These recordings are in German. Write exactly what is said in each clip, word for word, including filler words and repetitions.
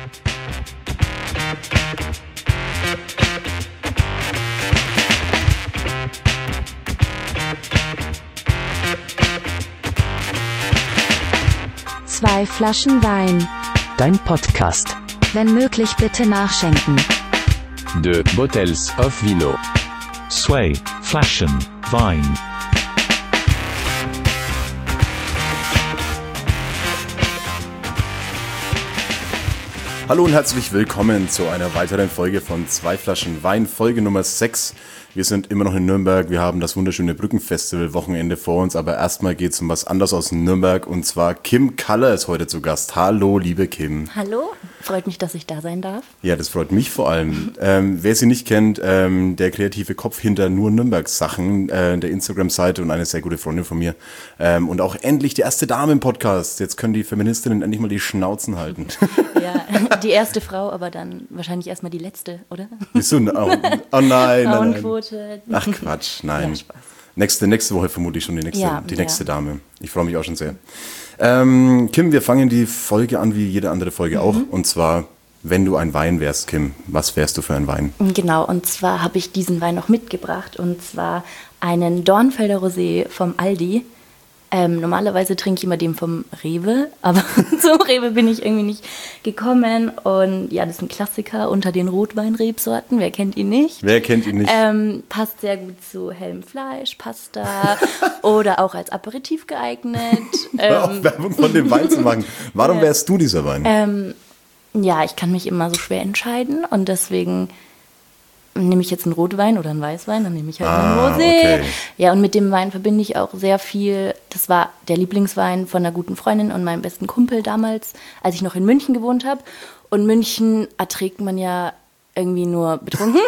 Zwei Flaschen Wein. Dein Podcast. Wenn möglich bitte nachschenken. Deux bottles of vino. Zwei Flaschen Wein. Hallo und herzlich willkommen zu einer weiteren Folge von Zwei Flaschen Wein, Folge Nummer sechs. Wir sind immer noch in Nürnberg, wir haben das wunderschöne Brückenfestival-Wochenende vor uns, aber erstmal geht es um was anderes aus Nürnberg und zwar Kim Kaller ist heute zu Gast. Hallo, liebe Kim. Hallo, freut mich, dass ich da sein darf. Ja, das freut mich vor allem. ähm, wer sie nicht kennt, ähm, der kreative Kopf hinter nur Nürnbergs Sachen, äh, der Instagram-Seite und eine sehr gute Freundin von mir. Ähm, und auch endlich die erste Dame im Podcast. Jetzt können die Feministinnen endlich mal die Schnauzen halten. Ja, die erste Frau, aber dann wahrscheinlich erstmal die letzte, oder? Wieso? Oh, oh nein, nein, nein. Frauenquote. Ach Quatsch, nein. Ja, Spaß. Nächste, nächste Woche vermutlich schon die nächste, Ja, die nächste ja. Dame. Ich freue mich auch schon sehr. Ähm, Kim, wir fangen die Folge an wie jede andere Folge Mhm. auch. Und zwar, wenn du ein Wein wärst, Kim, was wärst du für ein Wein? Genau, und zwar habe ich diesen Wein noch mitgebracht und zwar einen Dornfelder Rosé vom Aldi. Ähm, normalerweise trinke ich immer den vom Rewe, aber zum Rewe bin ich irgendwie nicht gekommen. Und ja, das ist ein Klassiker unter den Rotweinrebsorten. Wer kennt ihn nicht? Wer kennt ihn nicht? Ähm, passt sehr gut zu hellem Fleisch, Pasta oder auch als Aperitif geeignet. Hör auf, Ähm, Werbung von dem Wein zu machen. Warum Ja. wärst du dieser Wein? ähm, ja, ich kann mich immer so schwer entscheiden und deswegen nehme ich jetzt einen Rotwein oder einen Weißwein, dann nehme ich halt Ah, einen Rosé. okay. Ja, und mit dem Wein verbinde ich auch sehr viel. Das war der Lieblingswein von einer guten Freundin und meinem besten Kumpel damals, als ich noch in München gewohnt habe. Und München erträgt man ja irgendwie nur betrunken.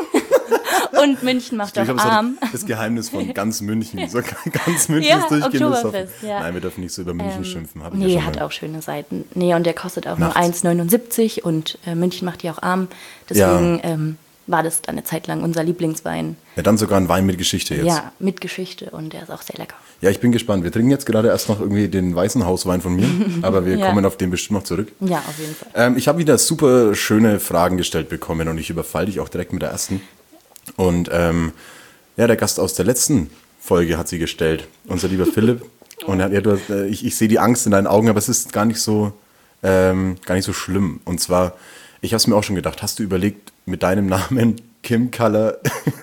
Und München macht Ich auch glaube, das arm. war das Geheimnis von ganz München. So, ganz München Ja, ist durchgehend besoffen. Oktoberfest, ja. Nein, wir dürfen nicht so über München Ähm, schimpfen. Hab ich ja Nee, schon hat mal. auch schöne Seiten. Nee, und der kostet auch Nachts. nur eins neunundsiebzig und äh, München macht die auch arm. Deswegen ähm, war das eine Zeit lang unser Lieblingswein. Ja, dann sogar ein Wein mit Geschichte jetzt. Ja, mit Geschichte und der ist auch sehr lecker. Ja, ich bin gespannt. Wir trinken jetzt gerade erst noch irgendwie den weißen Hauswein von mir, aber wir Ja. kommen auf den bestimmt noch zurück. Ja, auf jeden Fall. Ähm, ich habe wieder super schöne Fragen gestellt bekommen und ich überfall dich auch direkt mit der ersten. Und ähm, ja, der Gast aus der letzten Folge hat sie gestellt, unser lieber Philipp. Und er hat, ja, du hast, äh, ich, ich sehe die Angst in deinen Augen, aber es ist gar nicht so, ähm, gar nicht so schlimm. Und zwar, ich habe es mir auch schon gedacht, hast du überlegt, mit deinem Namen Kim Kaller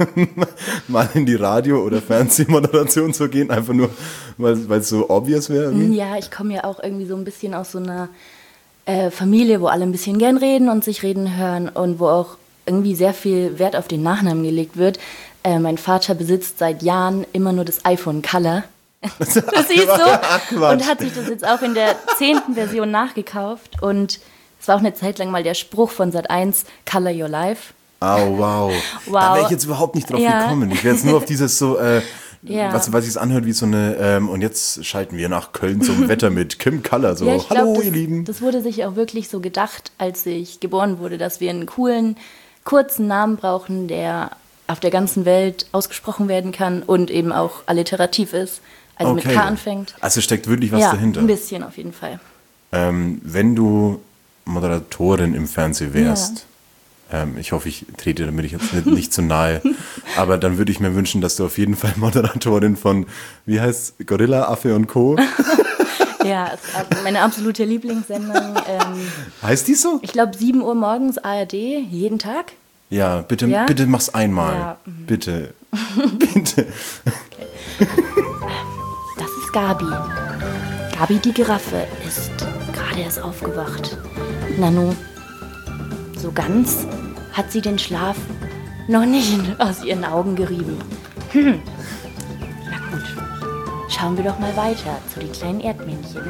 mal in die Radio- oder Fernsehmoderation zu gehen, einfach nur, weil es so obvious wäre? Ja, ich komme ja auch irgendwie so ein bisschen aus so einer äh, Familie, wo alle ein bisschen gern reden und sich reden hören und wo auch irgendwie sehr viel Wert auf den Nachnamen gelegt wird. Äh, mein Vater besitzt seit Jahren immer nur das iPhone Color. Das siehst Ach, du. Quatsch. Und hat sich das jetzt auch in der zehnten Version nachgekauft. Und es war auch eine Zeit lang mal der Spruch von Sat eins, Color Your Life. Oh, wow. Wow. Da wäre ich jetzt überhaupt nicht drauf Ja. gekommen. Ich wäre jetzt nur auf dieses so, äh, Ja. was, was sich anhört wie so eine, ähm, und jetzt schalten wir nach Köln zum Wetter mit Kim Kaller. So, Ja, ich hallo glaub, ihr das, Lieben. das wurde sich auch wirklich so gedacht, als ich geboren wurde, dass wir einen coolen, kurzen Namen brauchen, der auf der ganzen Welt ausgesprochen werden kann und eben auch alliterativ ist, also mit K anfängt. Also steckt wirklich was ja, dahinter. ein bisschen auf jeden Fall. Ähm, wenn du Moderatorin im Fernsehen wärst, ähm, ich hoffe, ich trete damit ich jetzt nicht, nicht zu nahe, aber dann würde ich mir wünschen, dass du auf jeden Fall Moderatorin von, wie heißt Gorilla, Affe und Co. Ja, es ist meine absolute Lieblingssendung. Ähm, Heißt die so? ich glaube, sieben Uhr morgens A R D, jeden Tag. Ja, bitte, Ja? bitte mach's einmal. Ja, mhm. Bitte. Bitte. Das ist Gabi. Gabi, die Giraffe, ist gerade erst aufgewacht. Nanu, so ganz hat sie den Schlaf noch nicht aus ihren Augen gerieben. Hm. Na gut, schauen wir doch mal weiter zu den kleinen Erdmännchen.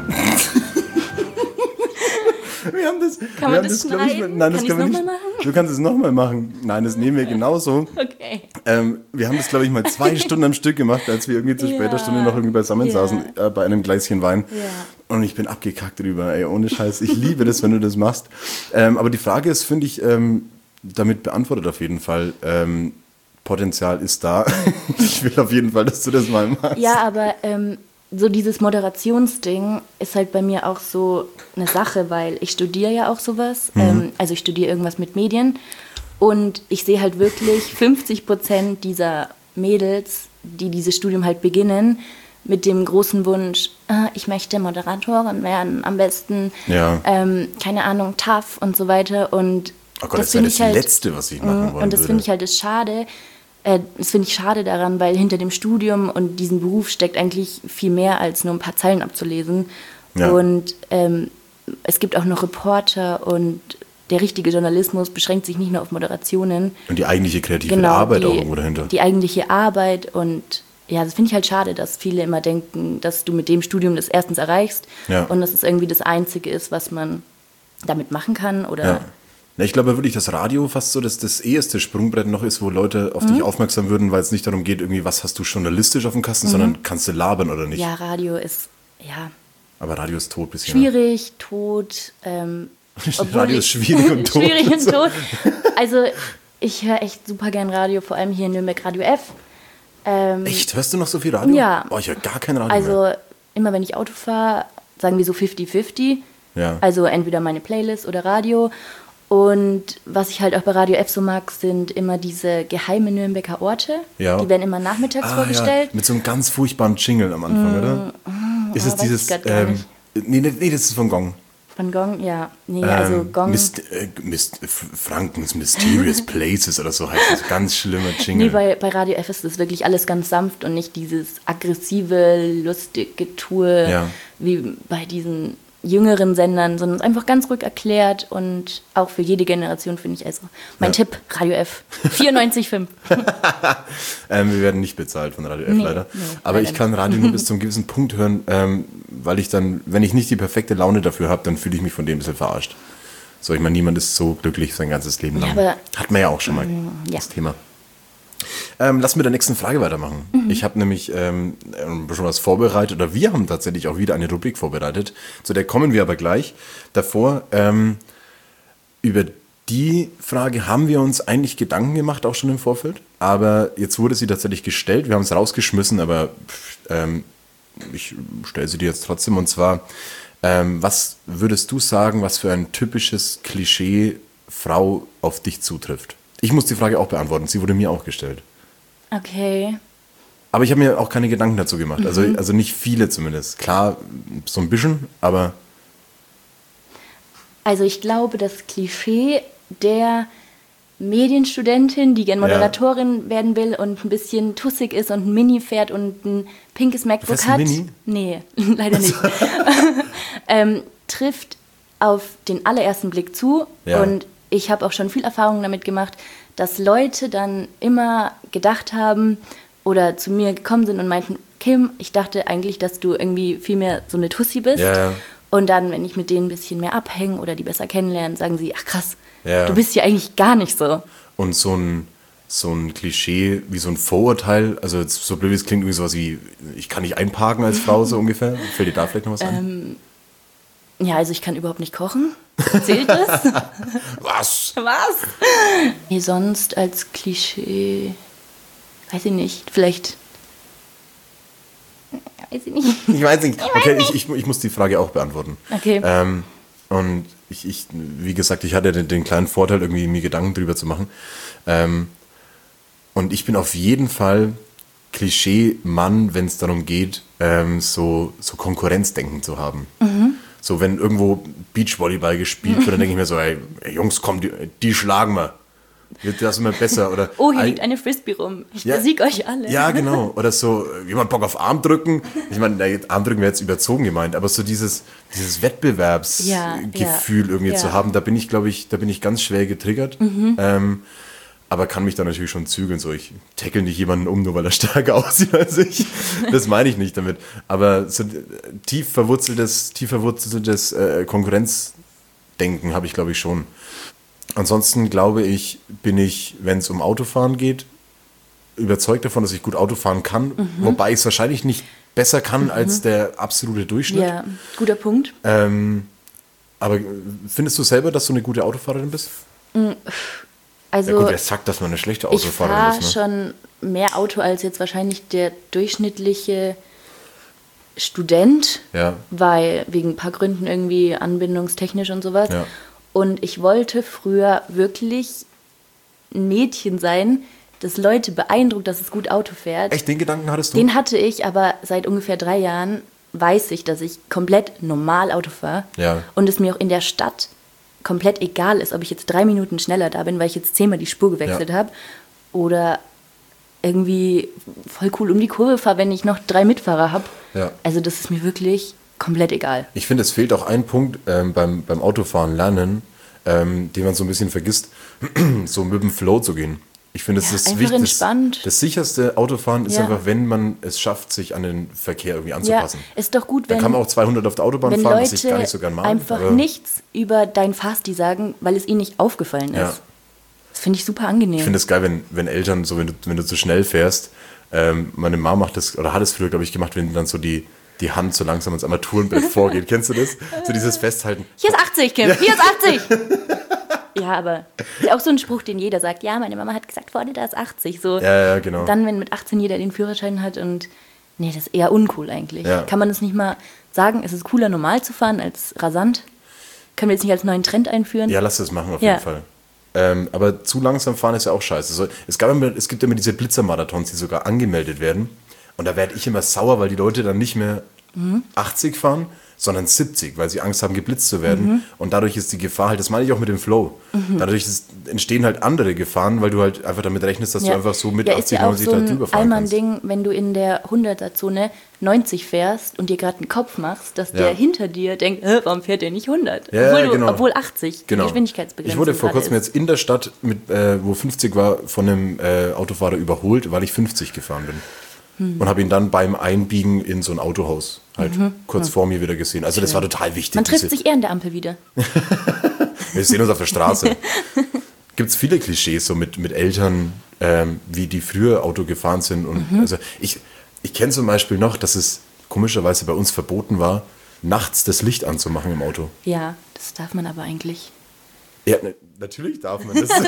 Wir haben das, Kann wir man haben das glaub ich, schneiden? nein, das Kann können wir ich's nicht. noch mal machen? Du kannst es nochmal machen. Nein, das nehmen wir genauso. Okay. Ähm, wir haben das, glaube ich, mal zwei Stunden am Stück gemacht, als wir irgendwie zu später Ja. Stunde noch irgendwie beisammen Ja. saßen, äh, bei einem Gläschen Wein. Ja. Und ich bin abgekackt drüber, ey, ohne Scheiß. Ich liebe das, wenn du das machst. Ähm, aber die Frage ist, finde ich, ähm, damit beantwortet auf jeden Fall. Ähm, Potenzial ist da. Ich will auf jeden Fall, dass du das mal machst. Ja, aber ähm, so dieses Moderationsding ist halt bei mir auch so eine Sache, weil ich studiere ja auch sowas. Mhm. Ähm, also ich studiere irgendwas mit Medien. Und ich sehe halt wirklich fünfzig Prozent dieser Mädels, die dieses Studium halt beginnen, mit dem großen Wunsch, ah, ich möchte Moderatorin werden, am besten, ja. ähm, keine Ahnung, tough und so weiter. Und oh Gott, das das wäre das halt, Letzte, was ich machen wollen Und das würde. finde ich halt das schade. Äh, das finde ich schade daran, weil hinter dem Studium und diesem Beruf steckt eigentlich viel mehr, als nur ein paar Zeilen abzulesen. Ja. Und ähm, es gibt auch noch Reporter und der richtige Journalismus beschränkt sich nicht nur auf Moderationen. Und die eigentliche kreative genau, Arbeit die, auch irgendwo dahinter. Die eigentliche Arbeit und ja, das finde ich halt schade, dass viele immer denken, dass du mit dem Studium das erstens erreichst ja. und dass es irgendwie das Einzige ist, was man damit machen kann. Oder ja. Ja, ich glaube wirklich, dass Radio fast so das, das eheste Sprungbrett noch ist, wo Leute auf mhm. dich aufmerksam würden, weil es nicht darum geht, irgendwie, was hast du journalistisch auf dem Kasten, mhm. sondern kannst du labern oder nicht. Ja, Radio ist, ja. Aber Radio ist tot bisher. Schwierig, tot. Ähm, Radio ist schwierig und tot. Schwierig und tot. Also ich höre echt super gern Radio, vor allem hier in Nürnberg Radio F. Ähm, echt? Hörst du noch so viel Radio? Ja. Oh, ich höre gar kein Radio Also mehr. immer wenn ich Auto fahre, sagen wir so fifty fifty. Ja. Also entweder meine Playlist oder Radio. Und was ich halt auch bei Radio F so mag, sind immer diese geheime Nürnberger Orte. Ja. Die werden immer nachmittags ah, vorgestellt. Ja. Mit so einem ganz furchtbaren Jingle am Anfang, mm, oder? Mm, ist es weiß dieses... ich grad gar Ähm, nicht. nee, nee, nee, das ist von Gong. Von Gong, ja. Nee, also ähm, Gong... Mist, äh, Mist, Frankens Mysterious Places oder so heißt das. Ganz schlimmer Jingle. Nee, bei, bei Radio F ist das wirklich alles ganz sanft und nicht dieses aggressive, lustige Tour ja. wie bei diesen jüngeren Sendern, sondern es ist einfach ganz ruhig erklärt und auch für jede Generation, finde ich. Also mein ja. Tipp, Radio F, vierundneunzig Komma fünf. ähm, wir werden nicht bezahlt von Radio F nee, leider. Nee, Aber leider ich kann Radio nur bis zu einem gewissen Punkt hören, ähm, weil ich dann, wenn ich nicht die perfekte Laune dafür habe, dann fühle ich mich von dem ein bisschen verarscht. So, ich meine, niemand ist so glücklich sein ganzes Leben lang. Ja, hat man ja auch schon mal ja. das Thema. Ähm, lass mit der nächsten Frage weitermachen. Mhm. Ich habe nämlich ähm, schon was vorbereitet, oder wir haben tatsächlich auch wieder eine Rubrik vorbereitet. Zu der kommen wir aber gleich. Davor, ähm, über die Frage haben wir uns eigentlich Gedanken gemacht, auch schon im Vorfeld. Aber jetzt wurde sie tatsächlich gestellt. Wir haben es rausgeschmissen, aber ähm, ich stelle sie dir jetzt trotzdem. Und zwar, ähm, was würdest du sagen, was für ein typisches Klischee Frau auf dich zutrifft? Ich muss die Frage auch beantworten. Sie wurde mir auch gestellt. Okay. Aber ich habe mir auch keine Gedanken dazu gemacht. Mhm. Also, also nicht viele zumindest. Klar, so ein bisschen, aber... Also ich glaube, das Klischee der Medienstudentin, die gern Moderatorin ja. werden will und ein bisschen tussig ist und ein Mini fährt und ein pinkes MacBook du hat. Ein Mini? Nee, leider nicht. ähm, trifft auf den allerersten Blick zu. Ja. Und ich habe auch schon viel Erfahrung damit gemacht, dass Leute dann immer gedacht haben oder zu mir gekommen sind und meinten, Kim, ich dachte eigentlich, dass du irgendwie viel mehr so eine Tussi bist. Ja, ja. Und dann, wenn ich mit denen ein bisschen mehr abhänge oder die besser kennenlernen, sagen sie, ach krass, ja. du bist ja eigentlich gar nicht so. Und so ein, so ein Klischee, wie so ein Vorurteil, also jetzt, so blöd wie es klingt, irgendwie sowas wie, ich kann nicht einparken als Frau, so ungefähr. Fällt dir da vielleicht noch was ein? Ähm, ja, also ich kann überhaupt nicht kochen. Zählt das? Was? Was? Nee, sonst als Klischee, weiß ich nicht, vielleicht... Weiß ich nicht. Ich weiß nicht. Okay, ich, ich, ich muss die Frage auch beantworten. Okay. Ähm, und ich, ich, wie gesagt, ich hatte den, den kleinen Vorteil, irgendwie mir Gedanken drüber zu machen. Ähm, und ich bin auf jeden Fall Klischee-Mann, wenn es darum geht, ähm, so, so Konkurrenzdenken zu haben. Mhm. So, wenn irgendwo Beachvolleyball gespielt wird, dann denke ich mir so, ey, ey Jungs, komm, die, die schlagen wir. Das ist immer besser. Oder, oh, hier liegt eine Frisbee rum. Ich ja, besiege euch alle. Ja, genau. Oder so, jemand Bock auf Armdrücken. Ich meine, Armdrücken wäre jetzt überzogen gemeint, aber so dieses, dieses Wettbewerbsgefühl ja, ja, irgendwie ja. zu haben, da bin ich, glaube ich, da bin ich ganz schwer getriggert. Mhm. Ähm, aber kann mich da natürlich schon zügeln. So, ich tackle nicht jemanden um, nur weil er stärker aussieht als ich. Das meine ich nicht damit. Aber so tief verwurzeltes, tief verwurzeltes äh, Konkurrenzdenken habe ich, glaube ich, schon. Ansonsten glaube ich, bin ich, wenn es um Autofahren geht, überzeugt davon, dass ich gut Auto fahren kann. Mhm. Wobei ich es wahrscheinlich nicht besser kann mhm. als der absolute Durchschnitt. Ja, guter Punkt. Ähm, aber findest du selber, dass du eine gute Autofahrerin bist? Also, ja gut, wer sagt, dass man eine schlechte Autofahrerin ist? Ich fahre ne? schon mehr Auto als jetzt wahrscheinlich der durchschnittliche Student, Ja. weil wegen ein paar Gründen irgendwie anbindungstechnisch und sowas. Ja. Und ich wollte früher wirklich ein Mädchen sein, das Leute beeindruckt, dass es gut Auto fährt. Echt, den Gedanken hattest du? Den hatte ich, aber seit ungefähr drei Jahren weiß ich, dass ich komplett normal Auto fahre. Ja. Und es mir auch in der Stadt komplett egal ist, ob ich jetzt drei Minuten schneller da bin, weil ich jetzt zehnmal die Spur gewechselt Ja. habe. Oder irgendwie voll cool um die Kurve fahre, wenn ich noch drei Mitfahrer habe. Ja. Also das ist mir wirklich komplett egal. Ich finde, es fehlt auch ein Punkt ähm, beim, beim Autofahren lernen, ähm, den man so ein bisschen vergisst, so mit dem Flow zu gehen. Ich finde, es Ja, ist einfach wichtig. entspannt. Das sicherste Autofahren ist Ja. einfach, wenn man es schafft, sich an den Verkehr irgendwie Ja, anzupassen. ist doch gut, Da wenn, kann man auch zweihundert auf der Autobahn wenn fahren, was ich Leute gar nicht so gern mag. einfach aber- nichts über dein Fasti sagen, weil es ihnen nicht aufgefallen ist. Ja. Das finde ich super angenehm. Ich finde es geil, wenn, wenn Eltern, so wenn du, wenn du zu schnell fährst, ähm, meine Mama macht das, oder hat es früher, glaube ich, gemacht, wenn dann so die, die Hand so langsam ans Armaturenbrett vorgeht. Kennst du das? So dieses Festhalten. Hier ist achtzig, Kim, hier ist achtzig. Ja, aber ist ja auch so ein Spruch, den jeder sagt. Ja, meine Mama hat gesagt, vorne da ist achtzig. So. Ja, ja, genau. Dann, wenn mit achtzehn jeder den Führerschein hat und nee, das ist eher uncool eigentlich. Ja. Kann man das nicht mal sagen, es ist cooler normal zu fahren als rasant? Können wir jetzt nicht als neuen Trend einführen? Ja, lass das machen auf Ja. jeden Fall. Ähm, aber zu langsam fahren ist ja auch scheiße. So, es, gab immer, es gibt immer diese Blitzermarathons, die sogar angemeldet werden. Und da werde ich immer sauer, weil die Leute dann nicht mehr Mhm. achtzig fahren, sondern siebzig, weil sie Angst haben, geblitzt zu werden. Mhm. Und dadurch ist die Gefahr halt, das meine ich auch mit dem Flow, dadurch ist, entstehen halt andere Gefahren, weil du halt einfach damit rechnest, dass du einfach so mit ja, ist achtzig, ja auch neunzig so da ein drüber fahren kannst. Allmann-Ding, wenn du in der hunderter-Zone neunzig fährst und dir gerade einen Kopf machst, dass Ja. der hinter dir denkt, äh, warum fährt der nicht hundert? Ja, obwohl, ja, du, genau. obwohl achtzig die Genau. Geschwindigkeitsbegrenzung Ich wurde vor gerade kurzem ist. jetzt in der Stadt, mit, äh, wo fünfzig war, von einem äh, Autofahrer überholt, weil ich fünfzig gefahren bin. Hm. Und habe ihn dann beim Einbiegen in so ein Autohaus halt kurz vor mir wieder gesehen. Also das war total wichtig. Mhm. Man trifft diese- sich eher an der Ampel wieder. Wir sehen uns auf der Straße. Gibt es viele Klischees so mit, mit Eltern, ähm, wie die früher Auto gefahren sind. Und Mhm. also ich, ich kenne zum Beispiel noch, dass es komischerweise bei uns verboten war, nachts das Licht anzumachen im Auto. Ja, das darf man aber eigentlich. Ja, ne, natürlich darf man das.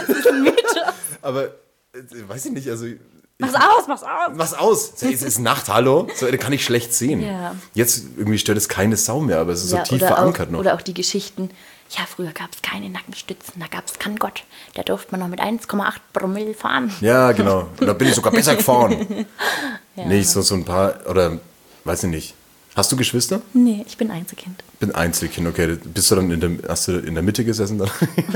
Aber äh, weiß ich nicht, also. Ich, Mach's aus, mach's aus! Mach's aus. Es ist Nacht, hallo. So, da kann ich schlecht sehen. Ja. Jetzt irgendwie stört es keine Sau mehr, aber es ist Ja, so tief oder verankert auch, noch. Oder auch die Geschichten. Ja, früher gab es keine Nackenstützen, da gab es keinen Gott. Da durfte man noch mit eins Komma acht Promille fahren. Ja, genau. Und da bin ich sogar besser gefahren. Nicht so, so ein paar, oder weiß ich nicht. Hast du Geschwister? Nee, ich bin Einzelkind. Ich bin Einzelkind, okay. Bist du dann in der, hast du in der Mitte gesessen dann?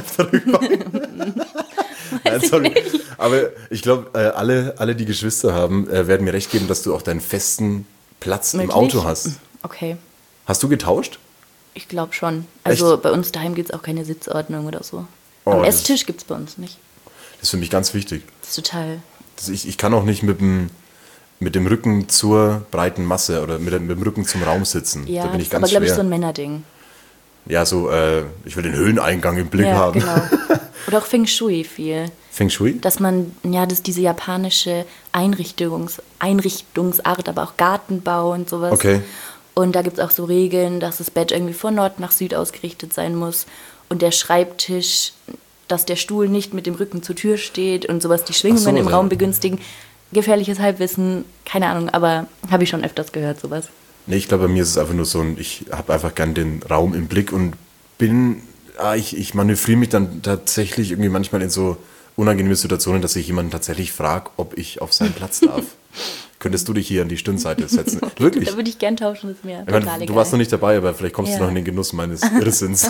Nein, sorry. Aber ich glaube, äh, alle, alle, die Geschwister haben, äh, werden mir recht geben, dass du auch deinen festen Platz im Möglich? Auto hast. Okay, Hast du getauscht? ich glaube schon. Also Echt? bei uns daheim gibt es auch keine Sitzordnung oder so. Oh, Am das- Esstisch gibt es bei uns nicht. Das ist für mich ganz wichtig. Das ist total... Das ich, ich kann auch nicht mit dem, mit dem Rücken zur breiten Masse oder mit dem, mit dem Rücken zum Raum sitzen. Ja, da bin ich das ist aber ganz glaube ich schwer. so ein Männerding. Ja, so, äh, ich will den Höheneingang im Blick Ja, haben. genau. Oder auch Feng Shui viel. Feng Shui? Dass man, ja, das ist diese japanische Einrichtungs, Einrichtungsart, aber auch Gartenbau und sowas. Okay. Und da gibt es auch so Regeln, dass das Bett irgendwie von Nord nach Süd ausgerichtet sein muss. Und der Schreibtisch, dass der Stuhl nicht mit dem Rücken zur Tür steht und sowas, die Schwingungen Ach so, im ja. Raum begünstigen. Gefährliches Halbwissen, keine Ahnung, aber habe ich schon öfters gehört, sowas. Nee, ich glaube, bei mir ist es einfach nur so ein, ich habe einfach gern den Raum im Blick und bin, ah, ich, ich manövriere mich dann tatsächlich irgendwie manchmal in so unangenehme Situationen, dass ich jemanden tatsächlich frage, ob ich auf seinen Platz darf. Könntest du dich hier an die Stirnseite setzen? Wirklich? Da würde ich gern tauschen, ist mir Ich total meine, egal. du warst noch nicht dabei, aber vielleicht kommst Ja. du noch in den Genuss meines Irrsinns.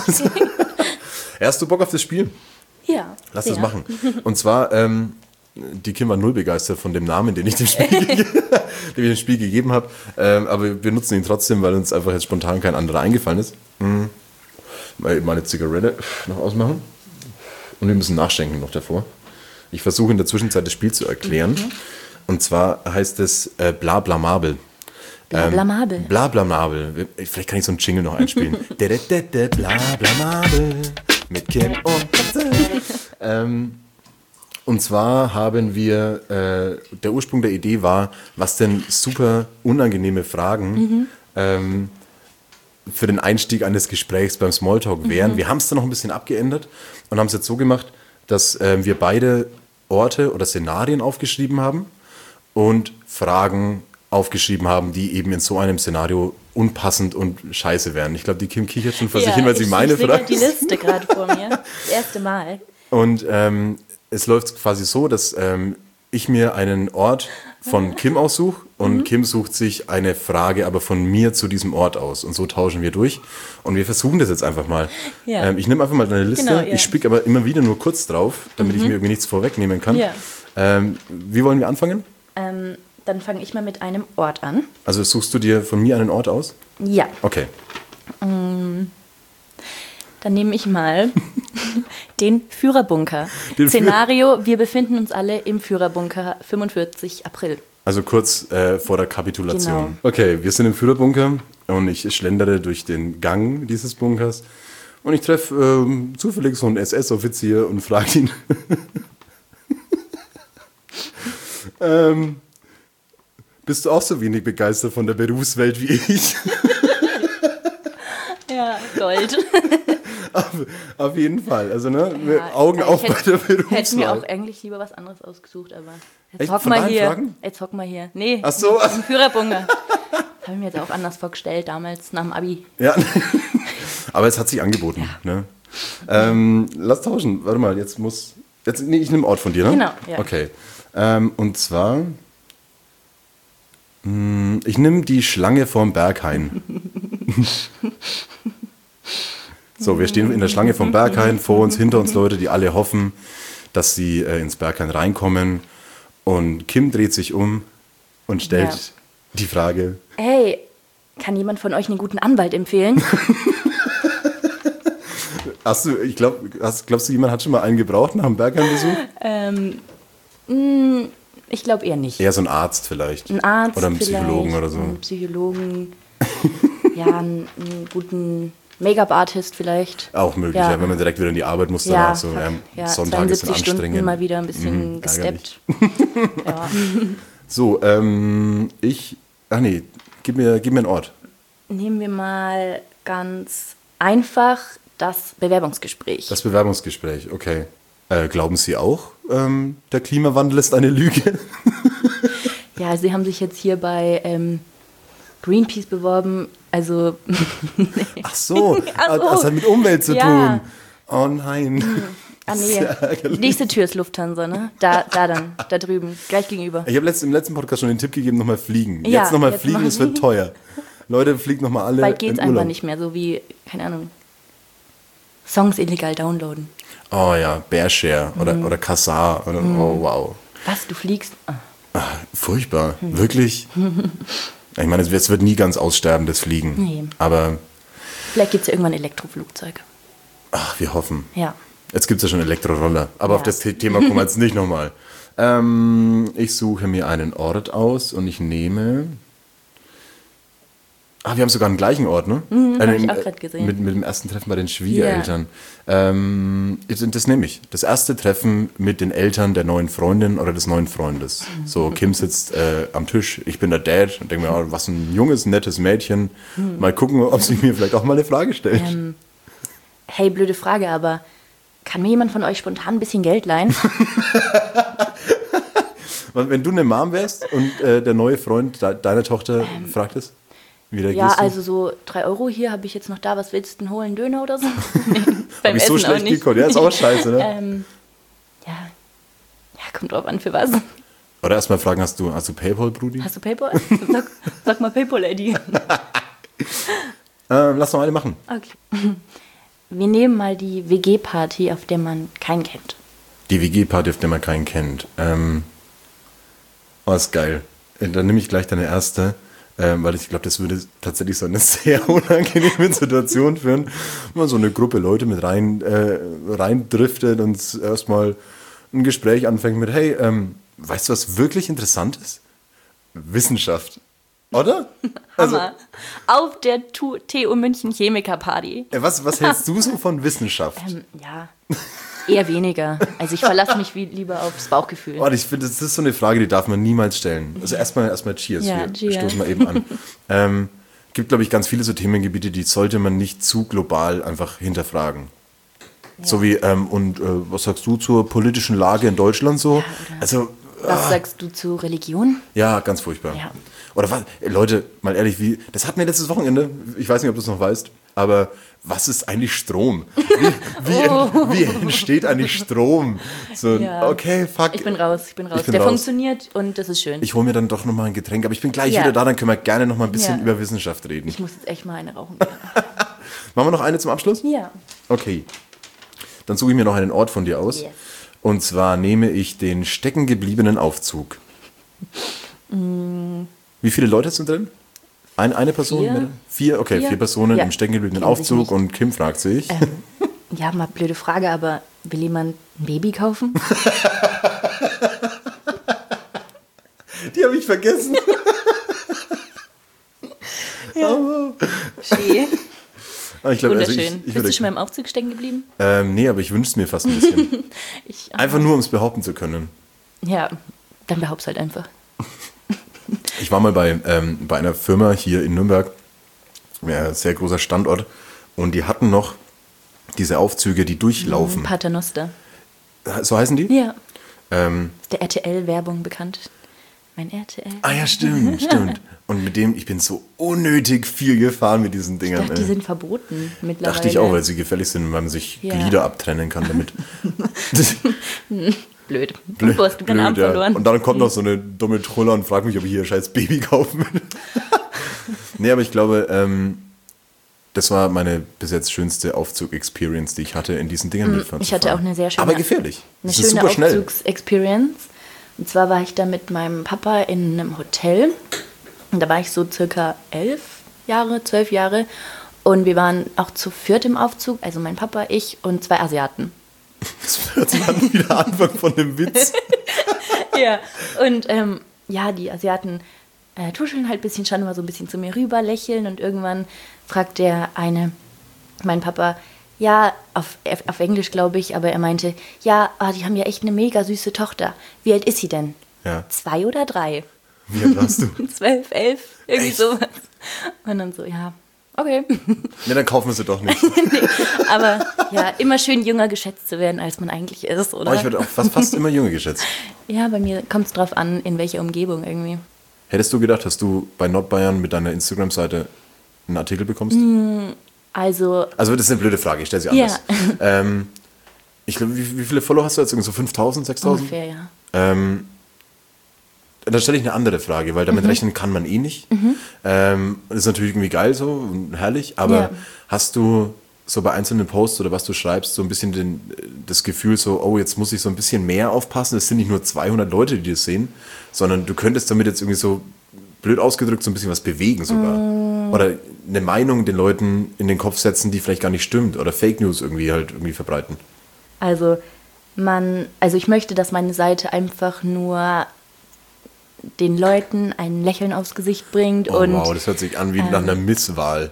Hast du Bock auf das Spiel? Ja. Lass sehr. das machen. Und zwar, ähm, die Kim war null begeistert von dem Namen, den ich dem Spiel, ge- dem, ich dem Spiel gegeben habe. Ähm, aber wir nutzen ihn trotzdem, weil uns einfach jetzt spontan kein anderer eingefallen ist. Mhm. Mal eben meine Zigarette noch ausmachen. Und wir müssen nachschenken noch davor. Ich versuche in der Zwischenzeit das Spiel zu erklären. Mhm. Und zwar heißt es äh, Blablamabel. Blablamabel. Ähm, Blablamabel. Vielleicht kann ich so einen Jingle noch einspielen. Dededede, Blablamabel mit Kim und Katze. ähm, und zwar haben wir, äh, der Ursprung der Idee war, was denn super unangenehme Fragen Mhm. ähm, für den Einstieg eines Gesprächs beim Smalltalk wären. Mhm. Wir haben es dann noch ein bisschen abgeändert und haben es jetzt so gemacht, dass äh, wir beide Orte oder Szenarien aufgeschrieben haben und Fragen aufgeschrieben haben, die eben in so einem Szenario unpassend und scheiße wären. Ich glaube, die Kim kichert schon vor sich Ja, hin, weil sie ich, meine ich sehe fragt. die Liste gerade vor mir. Das erste Mal. Und ähm, es läuft quasi so, dass ähm, ich mir einen Ort von Kim aussuche und Mhm. Kim sucht sich eine Frage aber von mir zu diesem Ort aus. Und so tauschen wir durch. Und wir versuchen das jetzt einfach mal. Ja. Ähm, ich nehme einfach mal deine Liste. Genau, ja. Ich spicke aber immer wieder nur kurz drauf, damit ich mir irgendwie nichts vorwegnehmen kann. Ja. Ähm, wie wollen wir anfangen? Ähm, dann fange ich mal mit einem Ort an. Also suchst du dir von mir einen Ort aus? Ja, Okay. dann nehme ich mal den Führerbunker. Den Führ- Szenario, wir befinden uns alle im Führerbunker, fünfundvierzig April. Also kurz äh, vor der Kapitulation. Genau. Okay, wir sind im Führerbunker und ich schlendere durch den Gang dieses Bunkers und ich treffe ähm, zufällig so einen S S-Offizier und frage ihn, ähm, bist du auch so wenig begeistert von der Berufswelt wie ich? Ja, Gold. auf, auf jeden Fall. Also, ne, Ja, Augen ich auf hätte- bei der Hätten wir Berufswahl. auch eigentlich lieber was anderes ausgesucht, aber jetzt Echt? hock Von mal allen hier. Fragen? Jetzt hock mal hier. Nee, Ach so. im Führerbunker. Habe ich mir jetzt auch anders vorgestellt, damals nach dem Abi. Ja, aber es hat sich angeboten. Ne? Ähm, lass tauschen. Warte mal, jetzt muss. Jetzt, nee, ich nehme Ort von dir, ne? Genau, ja. Okay. Ähm, und zwar. Mh, ich nehme die Schlange vorm Berghain. So, wir stehen in der Schlange vom Berghain, vor uns, hinter uns Leute, die alle hoffen, dass sie äh, ins Berghain reinkommen. Und Kim dreht sich um und stellt Ja. die Frage: Hey, kann jemand von euch einen guten Anwalt empfehlen? Hast du, ich glaube, glaubst du, jemand hat schon mal einen gebraucht nach dem Berghain-Besuch? ähm, mh, ich glaube eher nicht. Eher so ein Arzt vielleicht. Ein Arzt Oder einen Psychologen vielleicht, oder so. Einen Psychologen. Ja, einen, einen guten Make-up-Artist vielleicht. Auch möglich, ja. Ja. wenn man direkt wieder in die Arbeit muss, Ja, danach so, fuck. ja, ja, Sonntag ist zweiundsiebzig Stunden anstrengend. mal wieder ein bisschen Mhm, gesteppt. Ja. So, ähm, ich, ach nee, gib mir, gib mir einen Ort. Nehmen wir mal ganz einfach das Bewerbungsgespräch. Das Bewerbungsgespräch, okay. Äh, glauben Sie auch, ähm, der Klimawandel ist eine Lüge? Ja, Sie haben sich jetzt hier bei ähm, Greenpeace beworben. Also, Ach so, Ach so. das hat mit Umwelt zu Ja. tun. Oh nein. ah nee, Sehr ärgerlich. nächste Tür ist Lufthansa, ne? Da, da dann, da drüben, gleich gegenüber. Ich habe letzt, im letzten Podcast schon den Tipp gegeben, nochmal fliegen. Ja, jetzt nochmal jetzt fliegen, mal- es wird teuer. Leute, fliegt nochmal alle Bald geht's in Urlaub. einfach nicht mehr, so wie, keine Ahnung, Songs illegal downloaden. Oh ja, Bearshare oder, Mhm. oder Kassar. Oder, Oh wow. Was, du fliegst? Ah. Ah, furchtbar. Hm. Wirklich? Ich meine, es wird- es wird nie ganz aussterben, das Fliegen. Nee. Aber Vielleicht gibt's ja irgendwann Elektroflugzeuge. ach, wir hoffen. Ja. Jetzt gibt es ja schon Elektroroller. Aber Ja. auf das The- Thema kommen wir jetzt nicht nochmal. Ähm, ich suche mir einen Ort aus und ich nehme. Ah, wir haben sogar einen gleichen Ort, ne? Mhm, hab Äh, ich auch äh, grad gesehen. Mit, mit dem ersten Treffen bei den Schwiegereltern. Ähm, das das nehme ich. Das erste Treffen mit den Eltern der neuen Freundin oder des neuen Freundes. So, Kim sitzt äh, am Tisch, ich bin der Dad und denke mir, oh, was ein junges, nettes Mädchen. Mal gucken, ob sie mir vielleicht auch mal eine Frage stellt. Ähm, hey, blöde Frage, aber kann mir jemand von euch spontan ein bisschen Geld leihen? Und wenn du eine Mom wärst und äh, der neue Freund de deiner Tochter fragt es, wie reagierst Ja, du? also so drei Euro hier habe ich jetzt noch da. Was willst du denn holen? Döner oder so? Nee, beim Hab ich so Essen auch schlecht nicht. gekonnt? Ja, ist auch scheiße, ne? ähm, ja. ja, kommt drauf an, für was. Oder erstmal fragen, hast du, hast du Paypal, Brudi? Hast du Paypal? Sag, sag mal Paypal, Eddie. Ähm, lass noch eine machen. Okay. Wir nehmen mal die W G-Party, auf der man keinen kennt. Die W G-Party, auf der man keinen kennt. Ähm, oh, ist geil. Äh, Dann nehme ich gleich deine erste, ähm, weil ich glaube, das würde tatsächlich so eine sehr unangenehme Situation führen, wenn man so eine Gruppe Leute mit rein, äh, reindriftet und erstmal ein Gespräch anfängt mit, hey, ähm, weißt du, was wirklich interessant ist? Wissenschaft. Oder? Also, Hammer. Auf der Tu- T U München Chemiker-Party. äh, was, was hältst du so von Wissenschaft? Ähm, ja, eher weniger. Also ich verlasse mich wie, lieber aufs Bauchgefühl. Oh, ich finde, das ist so eine Frage, die darf man niemals stellen. Also erstmal erstmal Cheers. Ja, Wir cheers. stoßen mal eben an. ähm, gibt, glaube ich, ganz viele so Themengebiete, die sollte man nicht zu global einfach hinterfragen. So wie, ähm, und äh, was sagst du zur politischen Lage in Deutschland so? Also, Was sagst du zu Religion? Ja, ganz furchtbar. Ja. Oder was, Leute, mal ehrlich, wie, das hatten wir letztes Wochenende, ich weiß nicht, ob du es noch weißt, aber was ist eigentlich Strom? Wie, wie, Oh. wie entsteht eigentlich Strom? So, Ja. okay, fuck. Ich bin raus, ich bin raus. Ich bin Der raus. funktioniert und das ist schön. Ich hole mir dann doch nochmal ein Getränk, aber ich bin gleich Ja. wieder da, dann können wir gerne nochmal ein bisschen Ja. über Wissenschaft reden. Ich muss jetzt echt mal eine rauchen. Machen wir noch eine zum Abschluss? Ja. Okay. Dann suche ich mir noch einen Ort von dir aus. Yes. Und zwar nehme ich den steckengebliebenen Aufzug. Mm. Wie viele Leute sind drin? Ein, eine Person? Vier. Mehr? Vier? Okay, vier, Vier. Personen Ja. im steckengebliebenen Kennen sich Aufzug nicht. und Kim fragt sich. Ähm, ja, mal blöde Frage, aber will jemand ein Baby kaufen? Die habe ich vergessen. Schön. Ah, ich glaube, also Wunderschön. ich, ich Bist würde, du schon mal im Aufzug stecken geblieben? ähm, nee, aber ich wünsche es mir fast ein bisschen. Ich, Einfach nur, um es behaupten zu können. Ja, dann behaupt's halt einfach. Ich war mal bei, ähm, bei einer Firma hier in Nürnberg, ja, sehr großer Standort, und die hatten noch diese Aufzüge, die durchlaufen. Paternoster. So heißen die? Ja. Ähm, Der R T L-Werbung bekannt. Mein R T L. ah ja, stimmt, stimmt. Und mit dem, ich bin so unnötig viel gefahren mit diesen Ich Dingern. dachte, die ey. sind verboten mittlerweile. Dachte ich auch, weil sie gefährlich sind, weil man sich Ja. Glieder abtrennen kann damit. Blöd. Blöd, Du hast du deinen Arm ja. verloren. Und dann kommt noch so eine dumme Troller und fragt mich, ob ich hier ein scheiß Baby kaufen will. Nee, aber ich glaube, ähm, das war meine bis jetzt schönste Aufzug-Experience, die ich hatte, in diesen Dingern mitfahren Ich zu hatte fahren. auch eine sehr schöne, Aber gefährlich. eine Das ist schöne super schnell. Aufzugs-Experience. Und zwar war ich da mit meinem Papa in einem Hotel. Und da war ich so circa elf Jahre, zwölf Jahre. Und wir waren auch zu viert im Aufzug, also mein Papa, ich und zwei Asiaten. Das hört sich an wie der Anfang von dem Witz. Ja, und ähm, ja, die Asiaten äh, tuscheln halt ein bisschen, schauen immer so ein bisschen zu mir rüber, lächeln und irgendwann fragt der eine, mein Papa, ja, auf, auf Englisch glaube ich, aber er meinte, ja, ah, die haben ja echt eine mega süße Tochter. Wie alt ist sie denn? Ja. Zwei oder drei? Wie alt warst du? Zwölf, elf, irgendwie Echt? sowas. Und dann so, ja, okay. Ne, dann kaufen wir sie doch nicht. Aber ja, immer schön jünger geschätzt zu werden, als man eigentlich ist, oder? Aber ich werde auch fast, fast immer jünger geschätzt. Ja, bei mir kommt es drauf an, in welcher Umgebung irgendwie. Hättest du gedacht, dass du bei Nordbayern mit deiner Instagram-Seite einen Artikel bekommst? Also, Also das ist eine blöde Frage, ich stelle sie Ja. anders. Ähm, ich glaube, wie, wie viele Follower hast du jetzt? Irgendwie so fünftausend, sechstausend? ungefähr, ja. Ähm, dann stelle ich eine andere Frage, weil Mhm. damit rechnen kann man eh nicht. Ähm, das ist natürlich irgendwie geil so und herrlich, aber Ja. hast du so bei einzelnen Posts oder was du schreibst, so ein bisschen den, das Gefühl so, oh, jetzt muss ich so ein bisschen mehr aufpassen, es sind nicht nur zweihundert Leute, die das sehen, sondern du könntest damit jetzt irgendwie so, blöd ausgedrückt, so ein bisschen was bewegen sogar. Mm. Oder eine Meinung den Leuten in den Kopf setzen, die vielleicht gar nicht stimmt, oder Fake News irgendwie halt irgendwie verbreiten. Also man, also ich möchte, dass meine Seite einfach nur den Leuten ein Lächeln aufs Gesicht bringt Oh und, wow, das hört sich an wie nach einer Misswahl.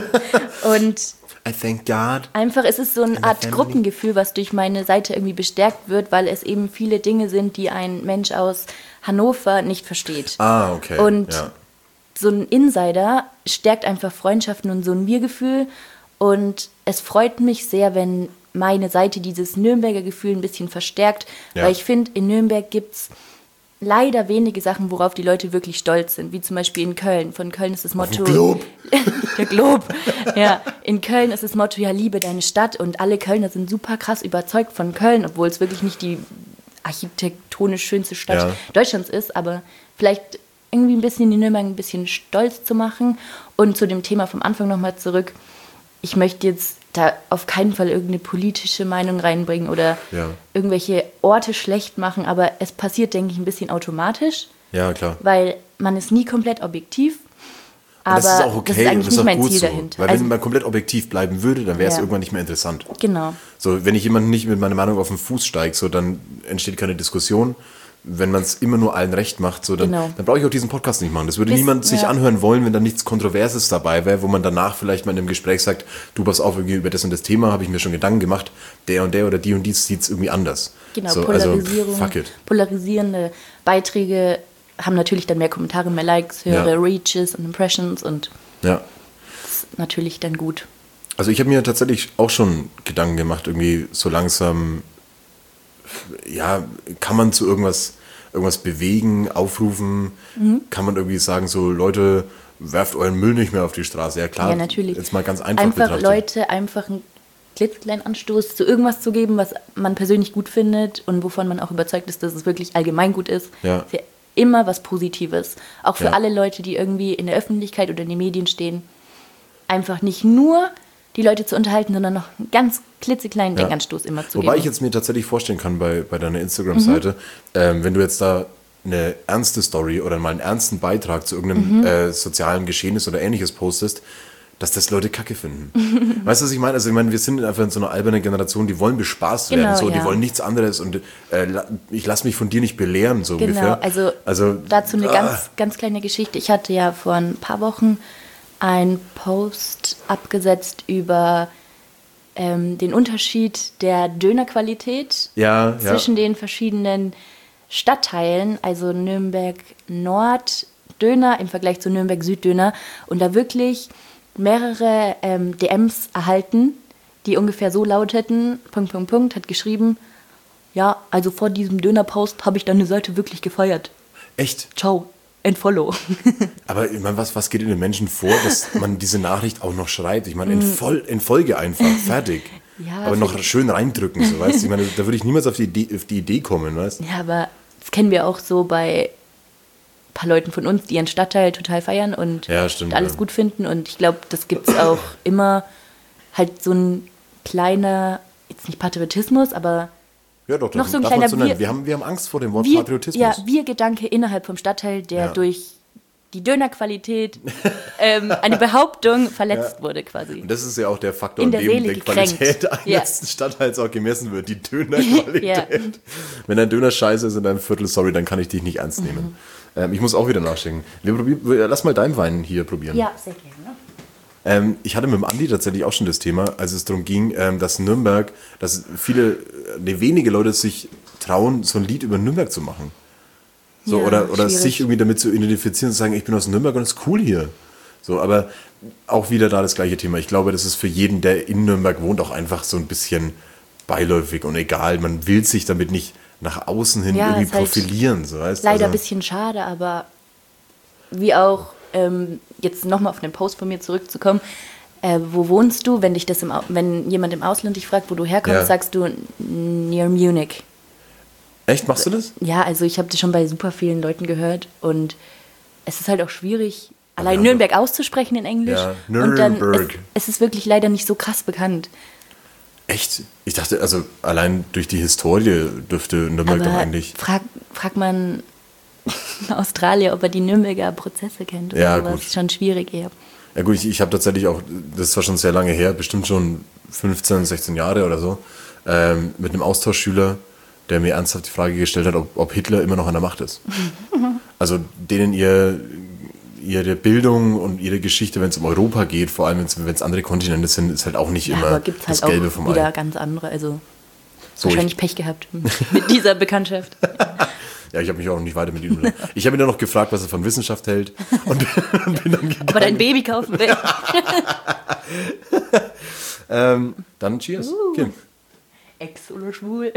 und I thank God. einfach ist es so eine the Art family. Gruppengefühl, was durch meine Seite irgendwie bestärkt wird, weil es eben viele Dinge sind, die ein Mensch aus Hannover nicht versteht. Ah, okay. Und ja. so ein Insider stärkt einfach Freundschaften und so ein Wir-Gefühl. Und es freut mich sehr, wenn meine Seite dieses Nürnberger Gefühl ein bisschen verstärkt. Ja. Weil ich finde, in Nürnberg gibt es leider wenige Sachen, worauf die Leute wirklich stolz sind. Wie zum Beispiel in Köln. Von Köln ist das Motto... Glob. Der Glob. Ja, in Köln ist das Motto, ja, liebe deine Stadt. Und alle Kölner sind super krass überzeugt von Köln, obwohl es wirklich nicht die architektonisch schönste Stadt Ja. Deutschlands ist. Aber vielleicht irgendwie ein bisschen die Nürnberg ein bisschen stolz zu machen. Und zu dem Thema vom Anfang nochmal zurück. Ich möchte jetzt da auf keinen Fall irgendeine politische Meinung reinbringen oder Ja. irgendwelche Orte schlecht machen. Aber es passiert, denke ich, ein bisschen automatisch, Ja, klar. weil man ist nie komplett objektiv. Und Aber das ist auch okay das ist und eigentlich das ist nicht auch mein gut Ziel so. dahinter. Weil Also, wenn man komplett objektiv bleiben würde, dann wäre es Ja. irgendwann nicht mehr interessant. genau. So, wenn ich jemanden nicht mit meiner Meinung auf den Fuß steige, so, dann entsteht keine Diskussion. Wenn man es immer nur allen recht macht, so, dann, Genau. dann brauche ich auch diesen Podcast nicht machen. Das würde Das- niemand sich ja. anhören wollen, wenn da nichts Kontroverses dabei wäre, wo man danach vielleicht mal in einem Gespräch sagt, du pass auf, irgendwie über das und das Thema habe ich mir schon Gedanken gemacht, der und der oder die und die sieht es irgendwie anders. Genau, so, Polarisierung, Also, fuck it. polarisierende Beiträge haben natürlich dann mehr Kommentare, mehr Likes, höhere Ja. Reaches und Impressions und Ja. das ist natürlich dann gut. Also ich habe mir tatsächlich auch schon Gedanken gemacht, irgendwie so langsam, ja, kann man zu irgendwas, irgendwas bewegen, aufrufen? Mhm. Kann man irgendwie sagen, so Leute, werft euren Müll nicht mehr auf die Straße? Ja klar, ja, natürlich. Jetzt mal ganz einfach Einfach betrachtet. Leute einfach einen klitzekleinen Anstoß zu irgendwas zu geben, was man persönlich gut findet und wovon man auch überzeugt ist, dass es wirklich allgemein gut ist. Ja. Ist ja immer was Positives. Auch für Ja. alle Leute, die irgendwie in der Öffentlichkeit oder in den Medien stehen. Einfach nicht nur die Leute zu unterhalten, sondern noch einen ganz klitzekleinen Ja. Denkanstoß immer zu Wobei geben. ich jetzt mir tatsächlich vorstellen kann bei, bei deiner Instagram-Seite, mhm. ähm, wenn du jetzt da eine ernste Story oder mal einen ernsten Beitrag zu irgendeinem mhm. äh, sozialen Geschehnis oder ähnliches postest, dass das Leute Kacke finden. Weißt du, was ich meine? Also ich meine, wir sind einfach in so einer albernen Generation, die wollen bespaßt Genau, werden, so, ja. die wollen nichts anderes und äh, la- ich lasse mich von dir nicht belehren, so Genau, ungefähr. also, also dazu eine ah. ganz, ganz kleine Geschichte. Ich hatte ja vor ein paar Wochen einen Post abgesetzt über ähm, den Unterschied der Dönerqualität Ja, ja. zwischen den verschiedenen Stadtteilen, also Nürnberg Nord Döner im Vergleich zu Nürnberg Süd Döner, und da wirklich mehrere ähm, D Ms erhalten, die ungefähr so lauteten, Punkt, Punkt, Punkt, hat geschrieben, ja, also vor diesem Döner-Post habe ich deine Seite wirklich gefeiert. Echt? Ciao, entfollow. Aber ich meine, was, was geht in den Menschen vor, dass man diese Nachricht auch noch schreibt? Ich meine, in, Voll, in Folge einfach, fertig. Ja, aber noch fertig. schön reindrücken, so, weißt du? Ich meine, da würde ich niemals auf die Idee, auf die Idee kommen, weißt du? Ja, aber das kennen wir auch so bei ein paar Leuten von uns, die ihren Stadtteil total feiern und, Ja, stimmt, und alles ja. gut finden. Und ich glaube, das gibt es auch immer halt so ein kleiner, jetzt nicht Patriotismus, aber Ja, doch, Noch das so ein darf man kleiner so nennen. Wir- Wir haben, wir haben Angst vor dem Wort wir, Patriotismus. ja, Wir-Gedanke innerhalb vom Stadtteil, der Ja. durch die Dönerqualität ähm, eine Behauptung verletzt Ja. wurde quasi. Und das ist ja auch der Faktor, In an der dem Seele die gekränkt. Qualität eines Ja. Stadtteils auch gemessen wird, die Dönerqualität. Ja. Wenn ein Döner scheiße ist in deinem Viertel, sorry, dann kann ich dich nicht ernst nehmen. Mhm. Ähm, ich muss auch wieder nachschenken. Wir probieren, wir- lass mal deinen Wein hier probieren. Ja, sehr gerne. Ähm, ich hatte mit dem Andi tatsächlich auch schon das Thema, als es darum ging, ähm, dass Nürnberg, dass viele, äh, ne, wenige Leute sich trauen, so ein Lied über Nürnberg zu machen. So, Ja, oder oder schwierig. sich irgendwie damit zu identifizieren und zu sagen, ich bin aus Nürnberg und es ist cool hier. So, aber auch wieder da das gleiche Thema. Ich glaube, das ist für jeden, der in Nürnberg wohnt, auch einfach so ein bisschen beiläufig und egal. Man will sich damit nicht nach außen hin Ja, irgendwie ist halt profilieren. So, weißt? Leider ein also, bisschen schade, aber wie auch, ähm, jetzt nochmal auf den Post von mir zurückzukommen, äh, wo wohnst du, wenn dich das im Au- wenn jemand im Ausland dich fragt, wo du herkommst, Ja. sagst du near Munich. Echt, machst du das? Ja, also ich habe das schon bei super vielen Leuten gehört und es ist halt auch schwierig, allein Ja, Nürnberg auszusprechen in Englisch. Ja, Und dann Nürnberg. es, es ist wirklich leider nicht so krass bekannt. Echt? Ich dachte, also allein durch die Historie dürfte Nürnberg doch Aber eigentlich... frag, frag man einen Australier, ob er die Nürnberger Prozesse kennt oder Ja, sowas. gut. Ist schon schwierig eher. Ja gut, ich, ich habe tatsächlich auch, das war schon sehr lange her, bestimmt schon fünfzehn, sechzehn Jahre oder so, ähm, mit einem Austauschschüler, der mir ernsthaft die Frage gestellt hat, ob, ob Hitler immer noch an der Macht ist. Also denen ihr, ihre Bildung und ihre Geschichte, wenn es um Europa geht, vor allem wenn es andere Kontinente sind, ist halt auch nicht Ja, immer aber gibt es das halt Gelbe auch vom wieder Ei. ganz andere. Also So, wahrscheinlich Pech gehabt mit dieser Bekanntschaft. Ja, ich habe mich auch noch nicht weiter mit ihm unterhalten. Ich habe ihn dann noch gefragt, was er von Wissenschaft hält und bin dann gegangen. Ob er dein Baby kaufen will. Ähm, dann cheers. Uh. Okay. Ex oder schwul.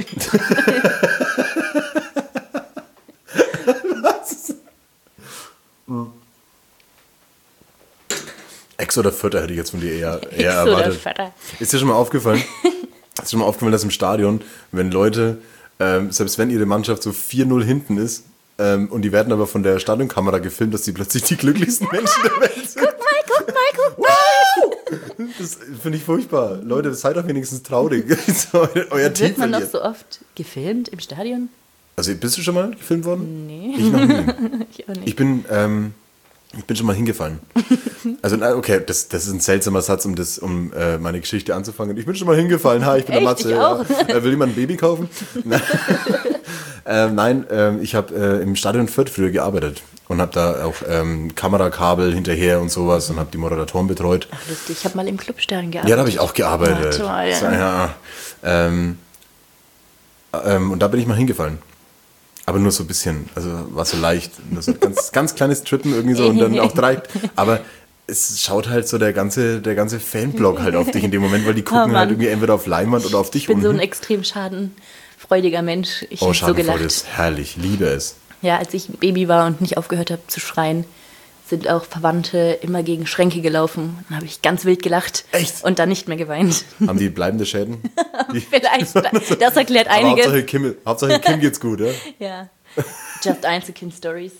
Ex oder Vierter hätte ich jetzt von dir eher, eher Ex oder erwartet. Vater. Ist dir schon mal aufgefallen? Ist dir schon mal aufgefallen, dass im Stadion, wenn Leute, ähm, selbst wenn ihre Mannschaft so vier null hinten ist, ähm, und die werden aber von der Stadionkamera gefilmt, dass die plötzlich die glücklichsten Menschen der Welt sind. Guck mal, guck mal, guck mal. Das finde ich furchtbar. Leute, seid doch wenigstens traurig. euer euer Team Wird man noch verliert. so oft gefilmt im Stadion? Also bist du schon mal gefilmt worden? Nee. Ich noch nie. Ich auch nicht. Ich bin, ähm, ich bin schon mal hingefallen. Also, na, okay, das, das ist ein seltsamer Satz, um, das, um äh, meine Geschichte anzufangen. Ich bin schon mal hingefallen. Hi, ich bin der Echt? Matze. Ich auch. Ja. Äh, will jemand ein Baby kaufen? Nein, ähm, nein ähm, ich habe äh, im Stadion Fürth früher gearbeitet und habe da auch ähm, Kamerakabel hinterher und sowas und habe die Moderatoren betreut. Ach, lustig. Ich habe mal im Clubstern gearbeitet. Ja, da habe ich auch gearbeitet. Ja, toll. So, ja. Ähm, ähm, und da bin ich mal hingefallen. Aber nur so ein bisschen, also war so leicht, nur so ein ganz, ganz kleines Trippen irgendwie so und dann auch direkt. Aber es schaut halt so der ganze, der ganze Fanblock halt auf dich in dem Moment, weil die gucken Mann. halt irgendwie entweder auf Leinwand oder auf dich Ich bin so ein unten. extrem schadenfreudiger Mensch. Ich Oh, hab so Schadenfreude gelacht. ist herrlich, liebe es. Ja, als ich Baby war und nicht aufgehört habe zu schreien, sind auch Verwandte immer gegen Schränke gelaufen. Dann habe ich ganz wild gelacht. Echt? Und dann nicht mehr geweint. Haben die bleibende Schäden? Vielleicht, das erklärt Aber einiges. Hauptsache Kim, Hauptsache Kim geht's gut, ja? Ja. Just Einzelkind-Stories.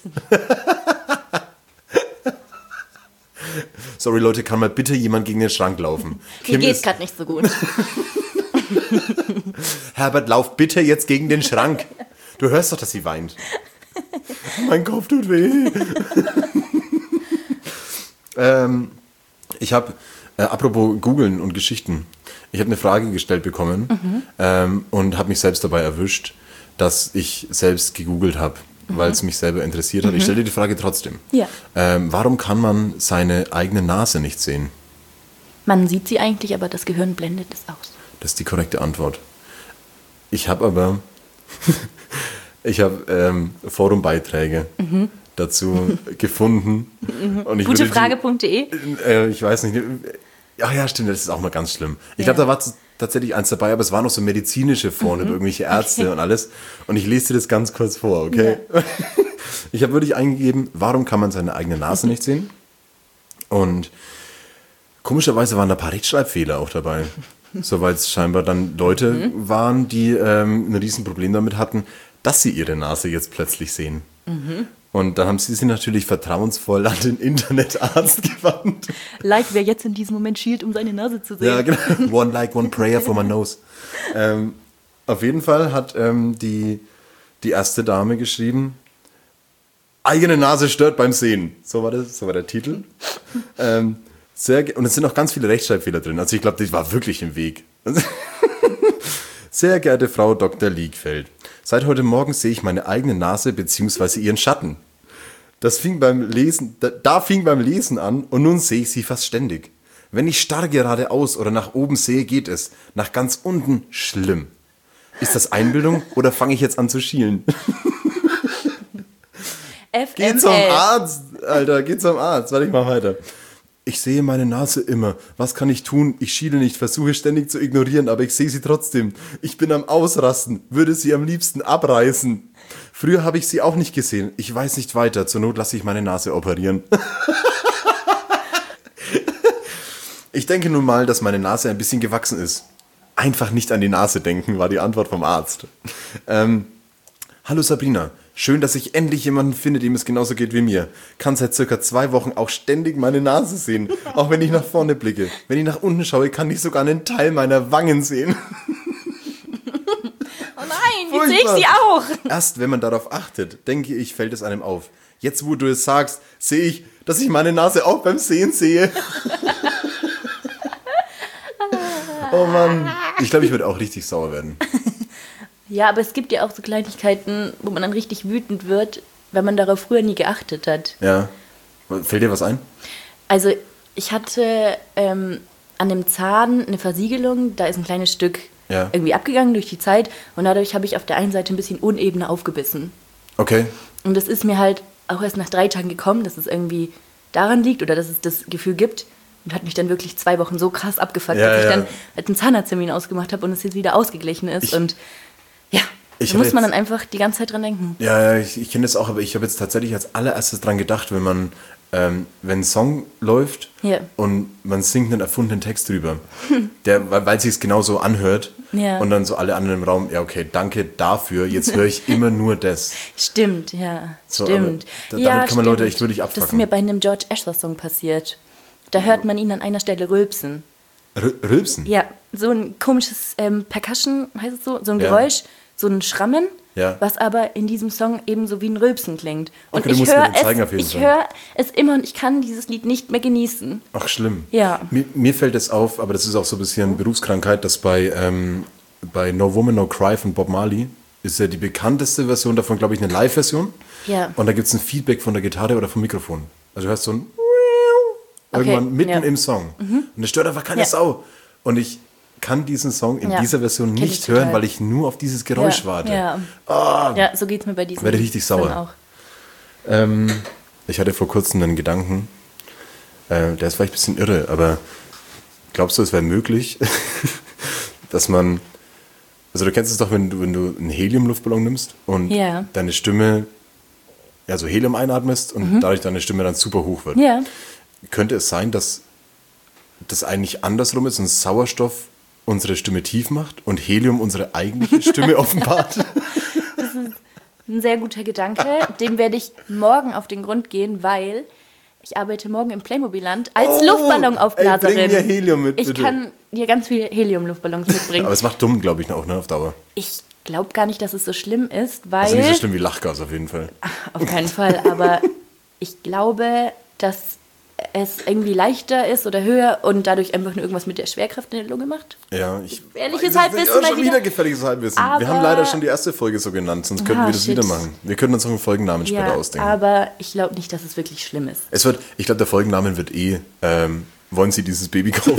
Sorry Leute, kann mal bitte jemand gegen den Schrank laufen? Mir geht's gerade nicht so gut. Herbert, lauf bitte jetzt gegen den Schrank. Du hörst doch, dass sie weint. Mein Kopf tut weh. ähm, ich habe, äh, apropos Googeln und Geschichten, ich habe eine Frage gestellt bekommen mhm. ähm, und habe mich selbst dabei erwischt, dass ich selbst gegoogelt habe, mhm. weil es mich selber interessiert hat. Mhm. Ich stelle dir die Frage trotzdem. Ja. Ähm, warum kann man seine eigene Nase nicht sehen? Man sieht sie eigentlich, aber das Gehirn blendet es aus. Das ist die korrekte Antwort. Ich habe aber ich habe ähm, Forumbeiträge mhm. dazu gefunden. Mhm. Und ich Gutefrage punkt de äh, Ich weiß nicht. Ach ja, stimmt, das ist auch mal ganz schlimm. Ich ja. glaube, da war z- tatsächlich eins dabei, aber es waren noch so medizinische vorne, mhm. irgendwelche Ärzte okay. und alles. Und ich lese dir das ganz kurz vor, okay? Ja. Ich habe wirklich eingegeben, warum kann man seine eigene Nase nicht sehen? Und komischerweise waren da ein paar Rechtschreibfehler auch dabei. So, weil es scheinbar dann Leute mhm. waren, die ähm, ein Riesenproblem damit hatten, dass sie ihre Nase jetzt plötzlich sehen. Mhm. Und dann haben sie sich natürlich vertrauensvoll an den Internetarzt gewandt. Like, wer jetzt in diesem Moment schielt, um seine Nase zu sehen. Ja, genau. One like, one prayer for my nose. ähm, auf jeden Fall hat ähm, die, die erste Dame geschrieben, eigene Nase stört beim Sehen. So war das, so war der Titel. ähm, sehr ge- und es sind auch ganz viele Rechtschreibfehler drin. Also ich glaube, das war wirklich im Weg. Sehr geehrte Frau Doktor Liegfeld, seit heute Morgen sehe ich meine eigene Nase bzw. ihren Schatten. Das fing beim Lesen, da, da fing beim Lesen an und nun sehe ich sie fast ständig. Wenn ich starr geradeaus oder nach oben sehe, geht es. Nach ganz unten schlimm. Ist das Einbildung oder fange ich jetzt an zu schielen? F M L. Geh zum Arzt, Alter, geh zum Arzt. Warte, ich mach weiter. Ich sehe meine Nase immer. Was kann ich tun? Ich schiele nicht, versuche ständig zu ignorieren, aber ich sehe sie trotzdem. Ich bin am Ausrasten, würde sie am liebsten abreißen. Früher habe ich sie auch nicht gesehen. Ich weiß nicht weiter. Zur Not lasse ich meine Nase operieren. Ich denke nun mal, dass meine Nase ein bisschen gewachsen ist. Einfach nicht an die Nase denken, war die Antwort vom Arzt. Ähm, Hallo Sabrina. Schön, dass ich endlich jemanden finde, dem es genauso geht wie mir. Kann seit circa zwei Wochen auch ständig meine Nase sehen, auch wenn ich nach vorne blicke. Wenn ich nach unten schaue, kann ich sogar einen Teil meiner Wangen sehen. Oh nein, jetzt sehe ich sie auch. Erst wenn man darauf achtet, denke ich, fällt es einem auf. Jetzt, wo du es sagst, sehe ich, dass ich meine Nase auch beim Sehen sehe. Oh Mann. Ich glaube, ich würde auch richtig sauer werden. Ja, aber es gibt ja auch so Kleinigkeiten, wo man dann richtig wütend wird, wenn man darauf früher nie geachtet hat. Ja. Fällt dir was ein? Also ich hatte ähm, an dem Zahn eine Versiegelung, da ist ein kleines Stück ja. irgendwie abgegangen durch die Zeit und dadurch habe ich auf der einen Seite ein bisschen unebene aufgebissen. Okay. Und das ist mir halt auch erst nach drei Tagen gekommen, dass es irgendwie daran liegt oder dass es das Gefühl gibt. Und hat mich dann wirklich zwei Wochen so krass abgefuckt, ja, dass ich ja. dann halt einen Zahnarzttermin ausgemacht habe und es jetzt wieder ausgeglichen ist. Ich, und ja, da muss man dann einfach die ganze Zeit dran denken. Ja, ja ich, ich kenne das auch, aber ich habe jetzt tatsächlich als allererstes dran gedacht, wenn man, ähm, wenn ein Song läuft ja. und man singt einen erfundenen Text drüber, der, weil, weil es sich genauso anhört ja. und dann so alle anderen im Raum, ja okay, danke dafür, jetzt höre ich immer nur das. Stimmt, ja, so, stimmt. Da, ja, damit kann man stimmt. Leute echt wirklich abfucken. Das ist mir bei einem George Ezra-Song passiert. Da hört man ihn an einer Stelle rülpsen. R- rülpsen? Ja, so ein komisches ähm, Percussion, heißt es so, so ein ja. Geräusch, so ein Schrammen, ja. was aber in diesem Song eben so wie ein Rülpsen klingt. Und okay, ich höre es, zeigen, ich höre es immer und ich kann dieses Lied nicht mehr genießen. Ach, schlimm. Ja. Mir, mir fällt es auf, aber das ist auch so ein bisschen Berufskrankheit, dass bei, ähm, bei No Woman No Cry von Bob Marley ist ja die bekannteste Version davon, glaube ich, eine Live-Version. Ja. Und da gibt es ein Feedback von der Gitarre oder vom Mikrofon. Also du hörst so ein irgendwann okay, mitten ja. im Song. Mhm. Und das stört einfach keine ja. Sau. Und ich kann diesen Song in ja. dieser Version Kenn nicht hören, total. weil ich nur auf dieses Geräusch ja. warte. Ja. Oh, ja, so geht es mir bei diesem werde richtig sauer. Song auch. Ähm, ich hatte vor kurzem einen Gedanken, äh, der ist vielleicht ein bisschen irre, aber glaubst du, es wäre möglich, dass man, also du kennst es doch, wenn du, wenn du einen Helium-Luftballon nimmst und ja. deine Stimme also Helium einatmest und Mhm. dadurch deine Stimme dann super hoch wird. Ja. Könnte es sein, dass das eigentlich andersrum ist und Sauerstoff unsere Stimme tief macht und Helium unsere eigentliche Stimme offenbart? Ein sehr guter Gedanke. Dem werde ich morgen auf den Grund gehen, weil ich arbeite morgen im Playmobil-Land als Oh, Luftballonaufblaserin. ey, bring mir Helium mit, ich bitte. kann dir ganz viele Helium-Luftballons mitbringen. Aber es macht dumm, glaube ich, auch, ne, auf Dauer. Ich glaube gar nicht, dass es so schlimm ist, weil... Also nicht so schlimm wie Lachgas auf jeden Fall. Auf keinen Fall, aber ich glaube, dass es irgendwie leichter ist oder höher und dadurch einfach nur irgendwas mit der Schwerkraft in der Lunge macht. Ja, ich Ehrliches weiß es Halbwissen nicht. Oh, mal schon wieder. wieder gefährliches Halbwissen. Wir Aber- haben leider schon die erste Folge so genannt, sonst könnten Ah, wir das shit. wieder machen. Wir können uns auch einen Folgennamen später Ja, ausdenken. aber ich glaube nicht, dass es wirklich schlimm ist. Es wird, ich glaube, der Folgennamen wird eh, ähm, wollen Sie dieses Baby kaufen?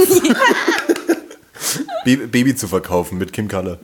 Baby, Baby zu verkaufen mit Kim Kaller.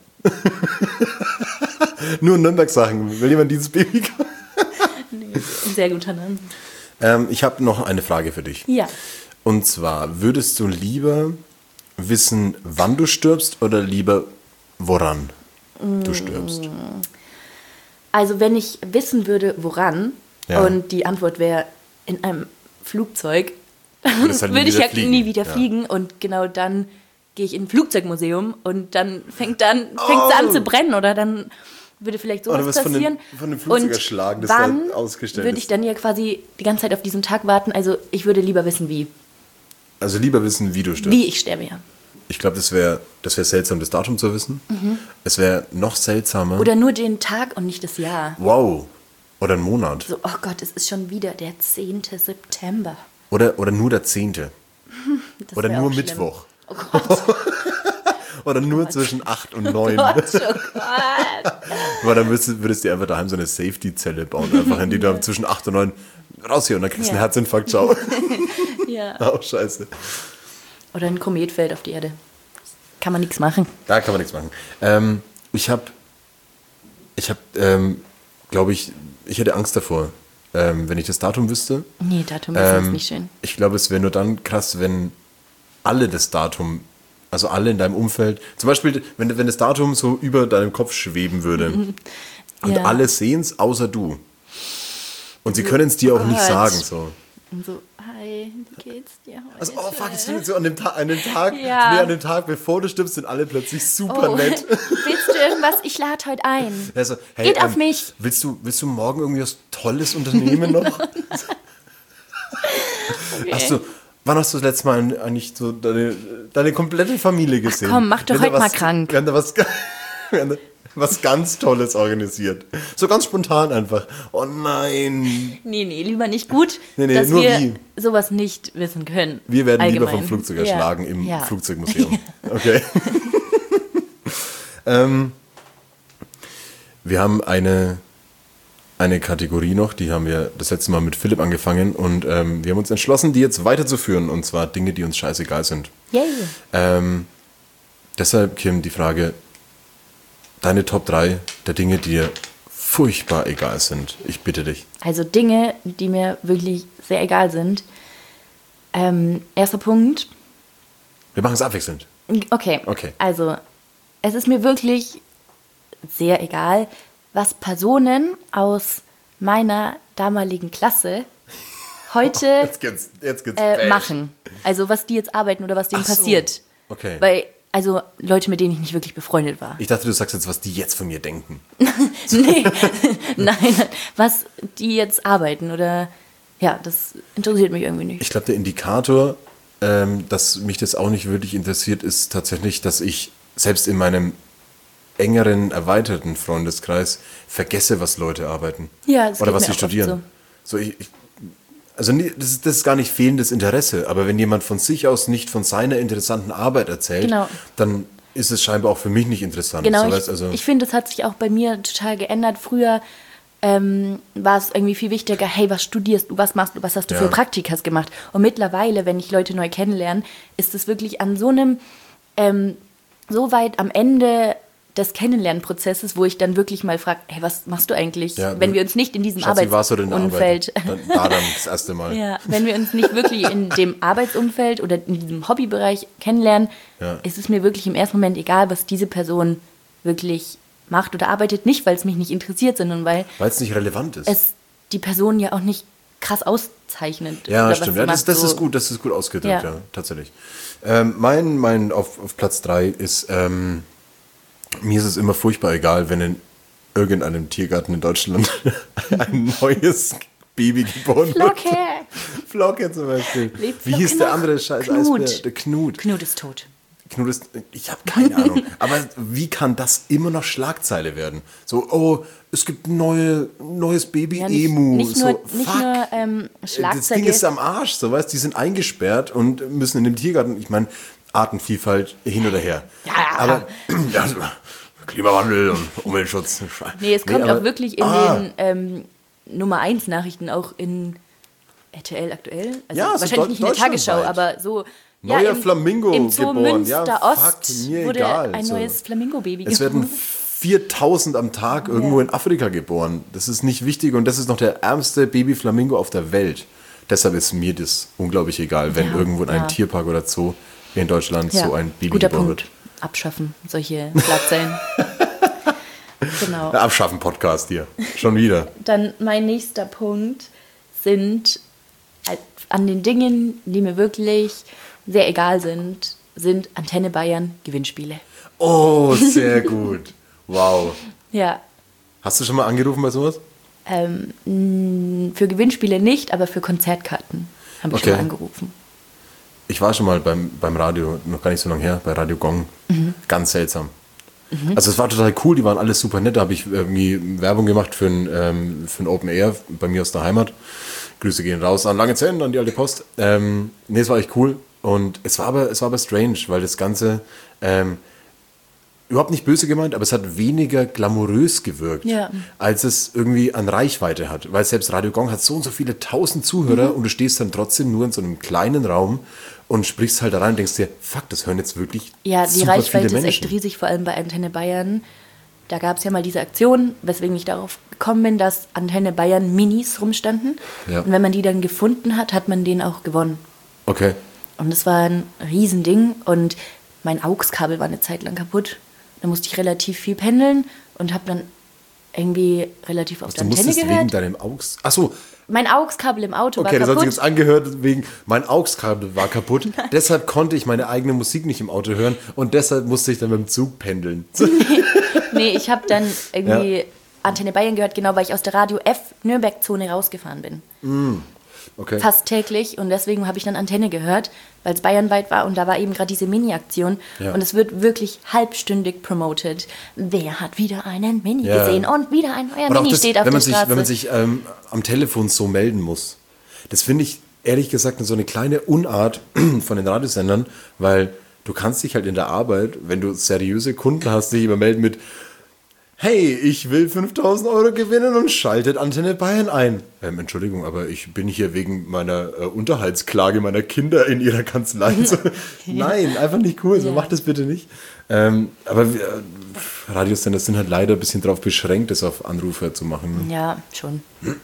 Nur Nürnberg-Sachen. Will jemand dieses Baby kaufen? Ein sehr guter Name. Ähm, ich habe noch eine Frage für dich. Ja. Und zwar, würdest du lieber wissen, wann du stirbst oder lieber woran du stirbst? Also wenn ich wissen würde, woran, Ja. und die Antwort wäre in einem Flugzeug, Würdest halt nie würde ich wieder ja fliegen. nie wieder Ja. fliegen und genau dann gehe ich in ein Flugzeugmuseum und dann fängt dann fängt es an zu brennen oder dann würde vielleicht sowas Oder was von passieren. dem- von dem Flugzeug und erschlagen, das da wann ausgestellt würde ist. ich dann ja quasi die ganze Zeit auf diesen Tag warten. Also ich würde lieber wissen, wie. Also lieber wissen, wie du stirbst. Wie ich sterbe, ja. Ich glaube, das wäre das wär seltsam, das Datum zu wissen. Es wäre noch seltsamer. Oder nur den Tag und nicht das Jahr. wow. Oder ein Monat. So, oh Gott, es ist schon wieder der zehnte September. Oder, oder nur der zehnte. Das Oder wär nur auch schlimm. Mittwoch. Oh Gott, Oder nur zwischen acht und neun. Gott, oh Gott. Weil dann würdest, würdest du dir einfach daheim so eine Safety-Zelle bauen, einfach in die du zwischen acht und neun raus hier und dann kriegst du Ja. einen Herzinfarkt. Ciao. Ja. Oh, scheiße. Oder ein Komet fällt auf die Erde. Kann man nichts machen. Da kann man nichts machen. Ähm, ich habe, ich habe, ähm, glaube ich, ich hätte Angst davor, ähm, wenn ich das Datum wüsste. Nee, Datum ist jetzt nicht schön. Ich glaube, es wäre nur dann krass, wenn alle das Datum, also alle in deinem Umfeld, zum Beispiel, wenn, wenn das Datum so über deinem Kopf schweben würde und Ja. alle sehen es, außer du. Und sie können es dir auch nicht Gott. sagen. So. Und so, hi, wie geht's dir heute? Also, oh fuck, es klingt so an dem, Ta an dem Tag, Ja. nee, an dem Tag, bevor du stirbst, sind alle plötzlich super Oh, nett. willst du irgendwas? Ich lade heute ein. Also, hey, Geht ähm, auf mich. Willst du, willst du morgen irgendwie was Tolles unternehmen noch? Hast du, wann hast du das letzte Mal eigentlich so deine, deine komplette Familie gesehen? komm, mach doch Wir haben heute da mal was- krank. Wir haben da was, wir haben da was ganz Tolles organisiert. So ganz spontan einfach. Oh nein. Nee, nee, lieber nicht gut, Nee, nee, dass nur wir wie. sowas nicht wissen können. Wir werden lieber Allgemein. vom Flugzeug Ja. erschlagen im Ja. Flugzeugmuseum. Okay. ähm, wir haben eine, eine Kategorie noch, die haben wir das letzte Mal mit Philipp angefangen und ähm, wir haben uns entschlossen, die jetzt weiterzuführen und zwar Dinge, die uns scheißegal sind. Yay. Ähm, deshalb, Kim, die Frage, deine Top drei der Dinge, die dir furchtbar egal sind. Ich bitte dich. Also Dinge, die mir wirklich sehr egal sind. Ähm, erster Punkt. Wir machen es abwechselnd. Okay. Okay. Also, es ist mir wirklich sehr egal, was Personen aus meiner damaligen Klasse heute Jetzt geht's, jetzt geht's äh, bäh. machen. Also, was die jetzt arbeiten oder was denen Ach so. passiert. Okay. Weil, also Leute, mit denen ich nicht wirklich befreundet war. Ich dachte, du sagst jetzt, was die jetzt von mir denken. Nee, nein, was die jetzt arbeiten oder, ja, das interessiert mich irgendwie nicht. Ich glaube, der Indikator, ähm, dass mich das auch nicht wirklich interessiert, ist tatsächlich, dass ich selbst in meinem engeren, erweiterten Freundeskreis vergesse, was Leute arbeiten. Ja, das Oder geht was mir sie auch oft studieren. So, ich, ich, also nie- das ist, das ist gar nicht fehlendes Interesse, aber wenn jemand von sich aus nicht von seiner interessanten Arbeit erzählt, Genau. dann ist es scheinbar auch für mich nicht interessant. Genau, so, ich, weißt, also, ich finde, das hat sich auch bei mir total geändert. Früher ähm, war es irgendwie viel wichtiger, hey, was studierst du, was machst du, was hast du Ja. für Praktikas gemacht? Und mittlerweile, wenn ich Leute neu kennenlerne, ist es wirklich an so einem, ähm, so weit am Ende des Kennenlernprozesses, wo ich dann wirklich mal frage, hey, was machst du eigentlich, Ja, wenn wir uns nicht in diesem Schatz, wie warst du denn in der Arbeitsumfeld... Arbeit? Dann, da dann das erste Mal. Ja, wenn wir uns nicht wirklich in dem Arbeitsumfeld oder in diesem Hobbybereich kennenlernen, Ja. ist es mir wirklich im ersten Moment egal, was diese Person wirklich macht oder arbeitet. Nicht, weil es mich nicht interessiert, sondern weil Weil es nicht relevant ist. es die Person ja auch nicht krass auszeichnet. Ja, oder stimmt. was Ja, sie das, macht, das so. ist gut, das ist gut ausgedrückt, ja, Ja. tatsächlich. Ähm, mein mein auf, auf Platz drei ist, ähm, mir ist es immer furchtbar egal, wenn in irgendeinem Tiergarten in Deutschland ein neues Baby geboren Flocke! wird. Flocke zum Beispiel. Lebt Wie Flocke hieß der noch? andere scheiß Knut. Eisbär? Der Knut. Knut ist tot. Knut ist, ich habe keine Ahnung. Aber wie kann das immer noch Schlagzeile werden? So, oh, es gibt ein neue, neues Baby-Emu. Ja, nicht, nicht so, nur, nicht fuck. nur ähm, Das Schlagzeuge. Ding ist am Arsch, so weißt, die sind eingesperrt und müssen in dem Tiergarten, ich meine, Artenvielfalt hin oder her. Ja. Aber ja, so, Klimawandel und Umweltschutz. Nee, es kommt aber- auch wirklich in ah, den ähm, Nummer eins Nachrichten, auch in R T L aktuell. Also Ja, so wahrscheinlich Deu- nicht in der Tagesschau, deutschlandweit. aber so. Neuer im, Flamingo im Zoo geboren. Münster Ja, Ost fuck, mir wurde egal, ein so. neues Flamingo-Baby Es geboren. werden viertausend am Tag irgendwo in Afrika geboren. Das ist nicht wichtig und das ist noch der ärmste Babyflamingo auf der Welt. Deshalb ist mir das unglaublich egal, wenn Ja, irgendwo in einem ja. Tierpark oder Zoo in Deutschland Ja, so ein Baby guter geboren Punkt. wird. Abschaffen, solche Schlagzeilen. Genau. Der Abschaffen-Podcast hier. Schon wieder. Dann mein nächster Punkt sind halt an den Dingen, die mir wirklich sehr egal sind, sind Antenne Bayern Gewinnspiele. Oh, sehr gut. Wow. Ja, Hast du schon mal angerufen bei sowas? ähm, mh, für Gewinnspiele nicht, aber für Konzertkarten habe ich Okay. schon mal angerufen. Ich war schon mal beim, beim Radio, noch gar nicht so lange her, bei Radio Gong. Ganz seltsam. Also es war total cool, die waren alles super nett. Da habe ich irgendwie Werbung gemacht für ein, ähm, für ein Open Air bei mir aus der Heimat. Grüße gehen raus an Lange Zähne, an die alte Post. Ähm, nee, es war echt cool. Und es war aber, es war aber strange, weil das Ganze ähm, überhaupt nicht böse gemeint, aber es hat weniger glamourös gewirkt, Ja. als es irgendwie an Reichweite hat. Weil selbst Radio Gong hat so und so viele tausend Zuhörer und du stehst dann trotzdem nur in so einem kleinen Raum und sprichst halt da rein und denkst dir, fuck, das hören jetzt wirklich Ja, die super Reichweite viele ist echt Menschen. riesig, vor allem bei Antenne Bayern. Da gab es ja mal diese Aktion, weswegen ich darauf gekommen bin, dass Antenne Bayern Minis rumstanden. Ja. Und wenn man die dann gefunden hat, hat man den auch gewonnen. Okay. Und das war ein Riesending und mein A U X-Kabel war eine Zeit lang kaputt. Da musste ich relativ viel pendeln und habe dann irgendwie relativ auf Du der Antenne musstest wegen gehört. deinem AUX... Achso, Mein A U X-Kabel im Auto okay, war das hat sich kaputt. jetzt angehört, wegen mein AUX-Kabel war kaputt. Deshalb konnte ich meine eigene Musik nicht im Auto hören und deshalb musste ich dann mit dem Zug pendeln. Nee, ich habe dann irgendwie Ja. Antenne Bayern gehört, genau weil ich aus der Radio F Nürnberg-Zone rausgefahren bin. Okay. Fast täglich und deswegen habe ich dann Antenne gehört, weil es bayernweit war und da war eben gerade diese Mini-Aktion Ja. und es wird wirklich halbstündig promoted. Wer hat wieder einen Mini Ja. gesehen und wieder ein neuer Und auch Mini das, steht auf wenn der man sich, Straße. wenn man sich ähm, am Telefon so melden muss. Das finde ich ehrlich gesagt so eine kleine Unart von den Radiosendern, weil du kannst dich halt in der Arbeit, wenn du seriöse Kunden hast, dich immer melden mit hey, ich will fünftausend Euro gewinnen und schaltet Antenne Bayern ein. Ähm, Entschuldigung, aber ich bin hier wegen meiner äh, Unterhaltsklage meiner Kinder in ihrer Kanzlei. So, nein, einfach nicht cool, so Ja. mach das bitte nicht. Ähm, aber wir, äh, Radiosender sind halt leider ein bisschen darauf beschränkt, das auf Anrufer zu machen. Ne? Ja, schon.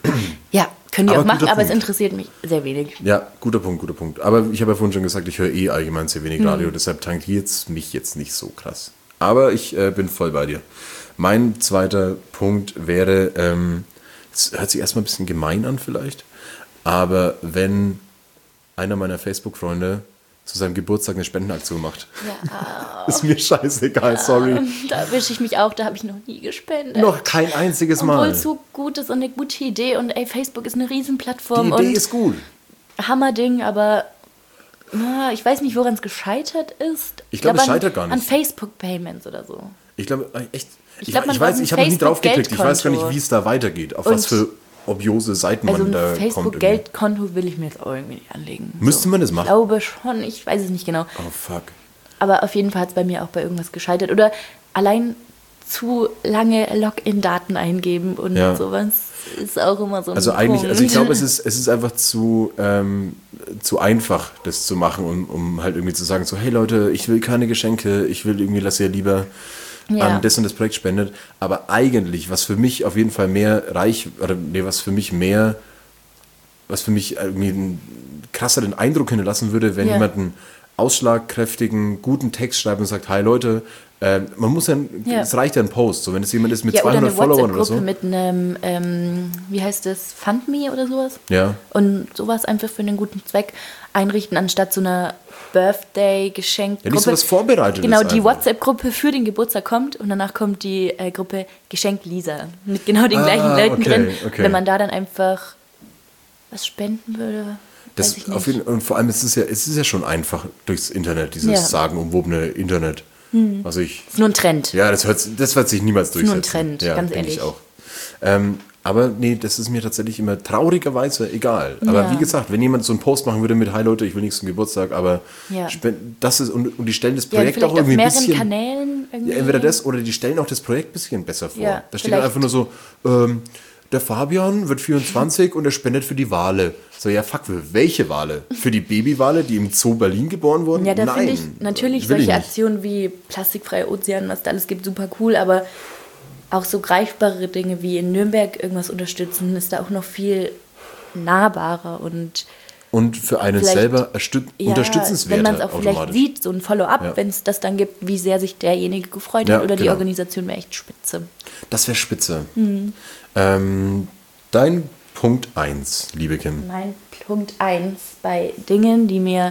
Ja, können die Aber auch machen, guter aber es Punkt. interessiert mich sehr wenig. Ja, guter Punkt, guter Punkt. Aber ich habe ja vorhin schon gesagt, ich höre eh allgemein sehr Hm. wenig Radio, deshalb tangiert es mich jetzt nicht so krass. Aber ich äh, bin voll bei dir. Mein zweiter Punkt wäre, ähm, es hört sich erstmal ein bisschen gemein an vielleicht, aber wenn einer meiner Facebook-Freunde zu seinem Geburtstag eine Spendenaktion macht, Ja, ist mir scheißegal, sorry. da erwische ich mich auch, da habe ich noch nie gespendet. Noch kein einziges Obwohl Mal. es so gut ist und eine gute Idee und ey, Facebook ist eine Die Riesenplattform Idee und ist gut. Hammerding, aber na, ich weiß nicht, woran es gescheitert ist. Ich glaube, glaub, es an- scheitert gar nicht. An Facebook-Payments oder so. Ich glaube, echt. Ich, Ich glaub, ich, man weiß, braucht ein ich habe noch nie drauf geklickt. Ich weiß gar nicht, Facebook-Geldkonto. wie es da weitergeht. Auf Und- was für obiose Seiten Also man ein da kommt. irgendwie. Facebook-Geldkonto will ich mir jetzt auch irgendwie nicht anlegen. Müsste man das machen? Ich glaube schon, ich weiß es nicht genau. Oh, fuck. Aber auf jeden Fall hat es bei mir auch bei irgendwas gescheitert. Oder allein zu lange Login-Daten eingeben und Ja. sowas ist auch immer so ein Also eigentlich, Punkt. also ich glaube, es ist, es ist einfach zu, ähm, zu einfach, das zu machen, um, um halt irgendwie zu sagen, so, hey Leute, ich will keine Geschenke, ich will irgendwie, dass ihr lieber Ja. an das und das Projekt spendet. Aber eigentlich, was für mich auf jeden Fall mehr reich, oder nee, was für mich mehr, was für mich irgendwie einen krasseren Eindruck hinterlassen würde, wenn Ja. jemand ein ausschlagkräftigen, guten Text schreibt und sagt, hi Leute, äh, man muss ja, Ja. es reicht ja ein Post, so wenn es jemand ist mit Ja, oder zweihundert eine Followern oder WhatsApp-Gruppe so. mit einem, ähm, wie heißt das, FundMe oder sowas? Ja. Und sowas einfach für einen guten Zweck einrichten, anstatt so einer Birthday-Geschenkgruppe. Ja, nicht sowas Vorbereitetes Genau, die einfach. WhatsApp-Gruppe für den Geburtstag kommt und danach kommt die äh, Gruppe Geschenk Lisa mit genau den Ah, gleichen Leuten okay, drin. okay. Wenn man da dann einfach was spenden würde, weiß Das ich nicht. auf jeden, und vor allem ist es ja, es ist ja schon einfach durchs Internet, dieses Ja. sagenumwobene Internet. Also ich, Ist nur ein Trend. ja, das, hört, das wird sich niemals nur ein durchsetzen. Trend, ja, ganz denke ich ehrlich. auch. Ähm, aber nee, das ist mir tatsächlich immer traurigerweise egal. Aber Ja. wie gesagt, wenn jemand so einen Post machen würde mit, hi Leute, ich will nichts zum Geburtstag, aber Ja. spen- das ist, und, und die stellen das Ja, Projekt vielleicht auch auf irgendwie ein mehreren bisschen... Kanälen irgendwie. Ja, entweder das oder die stellen auch das Projekt ein bisschen besser vor. Ja, da steht dann vielleicht. einfach nur so, ähm, der Fabian wird vierundzwanzig und er spendet für die Wale. So, ja, fuck, für welche Wale? Für die Babywale, die im Zoo Berlin geboren wurden? Ja, da Nein. finde ich natürlich will ich solche nicht. Aktionen wie plastikfreie Ozean, was da alles gibt, super cool, aber auch so greifbare Dinge wie in Nürnberg irgendwas unterstützen, ist da auch noch viel nahbarer und Und für einen vielleicht- selber erstüt- ja, unterstützenswerter wenn man es auch vielleicht automatisch. sieht, so ein Follow-up, Ja. wenn es das dann gibt, wie sehr sich derjenige gefreut Ja, hat oder die genau. Organisation wäre echt spitze. Das wäre spitze. Mhm. Ähm, dein Punkt eins, liebe Kim. Mein Punkt eins bei Dingen, die mir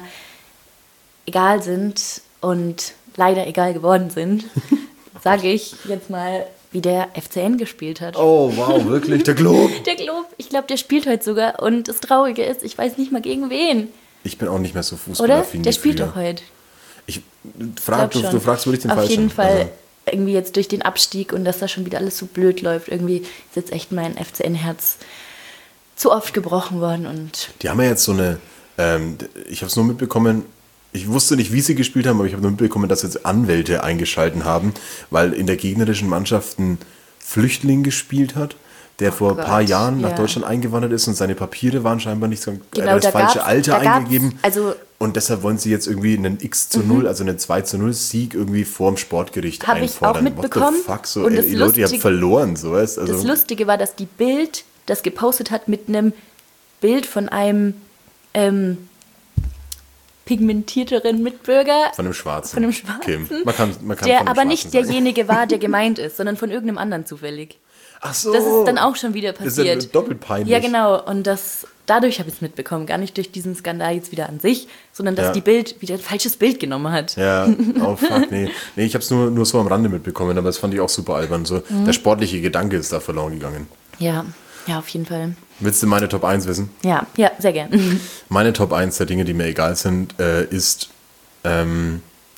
egal sind und leider egal geworden sind, sage ich jetzt mal, wie der F C N gespielt hat. Oh, wow, wirklich? Der Glob? Der Glob, ich glaube, der spielt heute sogar. Und das Traurige ist, ich weiß nicht mal gegen wen. Ich bin auch nicht mehr so Oder? fußballaffin Der wie spielt früher. doch heute. Ich frag, Glaub du, schon. du fragst wirklich den Auf Falschen. jeden Fall Also, irgendwie jetzt durch den Abstieg und dass da schon wieder alles so blöd läuft. Irgendwie ist jetzt echt mein F C N-Herz zu oft gebrochen worden. Und die haben ja jetzt so eine, ähm, ich habe es nur mitbekommen, ich wusste nicht, wie sie gespielt haben, aber ich habe nur mitbekommen, dass jetzt Anwälte eingeschalten haben, weil in der gegnerischen Mannschaft ein Flüchtling gespielt hat, der vor ein paar Gott, Jahren nach ja. Deutschland eingewandert ist und seine Papiere waren scheinbar nicht so, Genau, er hat das da falsche gab's- Alter da gab's- eingegeben. also- und deshalb wollen sie jetzt irgendwie einen X zu null, also einen zwei zu null Sieg irgendwie vorm Sportgericht Hab ich auch einfordern. mitbekommen. What the fuck? So, Und ey, das ihr Leute, ihr habt Lustige- verloren, so weißt also. das Lustige war, dass die Bild das gepostet hat mit einem Bild von einem ähm, pigmentierteren Mitbürger. Von einem Schwarzen. Von einem Schwarzen. Kim. Man kann, man kann der von einem aber nicht Schwarzen sagen. derjenige war, der gemeint ist, sondern von irgendeinem anderen zufällig. Ach so. Das ist dann auch schon wieder Das ist ja passiert. doppelt peinlich. Ja, genau. Und das, dadurch habe ich es mitbekommen. Gar nicht durch diesen Skandal jetzt wieder an sich, sondern dass Ja. die Bild wieder ein falsches Bild genommen hat. Ja, oh fuck, nee. Nee, ich habe es nur, nur so am Rande mitbekommen, aber das fand ich auch super albern. So, Mhm. der sportliche Gedanke ist da verloren gegangen. Ja, ja, auf jeden Fall. Willst du meine Top eins wissen? Ja, ja, sehr gern. Meine Top eins der Dinge, die mir egal sind, äh, ist, ähm,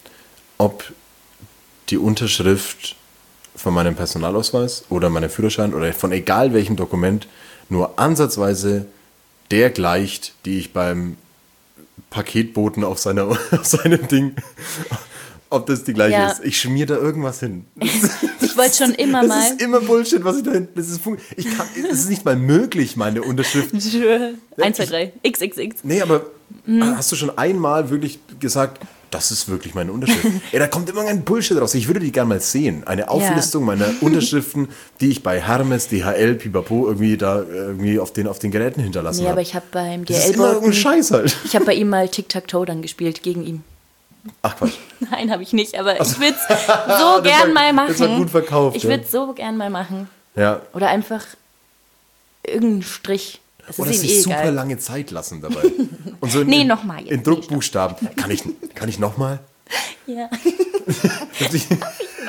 ob die Unterschrift von meinem Personalausweis oder meinem Führerschein oder von egal welchem Dokument nur ansatzweise der gleicht, die ich beim Paketboten auf, seiner, auf seinem Ding, ob das die gleiche Ja. ist. Ich schmier da irgendwas hin. Ich wollte schon immer Das mal. ist immer Bullshit, was ich da hinten. Das ist, fun- ich kann, es ist nicht mal möglich, meine Unterschrift. eins, zwei, drei. X X X. Nee, aber Mhm. hast du schon einmal wirklich gesagt, das ist wirklich meine Unterschrift? Ey, da kommt immer ein Bullshit raus. Ich würde die gerne mal sehen. Eine Auflistung meiner Unterschriften, die ich bei Hermes, D H L, Pipapo irgendwie da irgendwie auf den, auf den Geräten hinterlassen Nee, habe. aber ich habe beim Das ist immer irgendein D H L-Boten, Scheiß halt. ich habe bei ihm mal Tic-Tac-Toe dann gespielt gegen ihn. Ach Quatsch. Nein, habe ich nicht, aber ich würde es Das so war- gern mal machen. das war gut verkauft, Ich ja. würde es so gern mal machen. Ja. Oder einfach irgendeinen Strich. Es Oder ist ihm sich eh super egal. lange Zeit lassen dabei. Und so in, Nee, noch mal jetzt. In Druckbuchstaben. Kann ich, kann ich nochmal? Ja, Dürfte ich,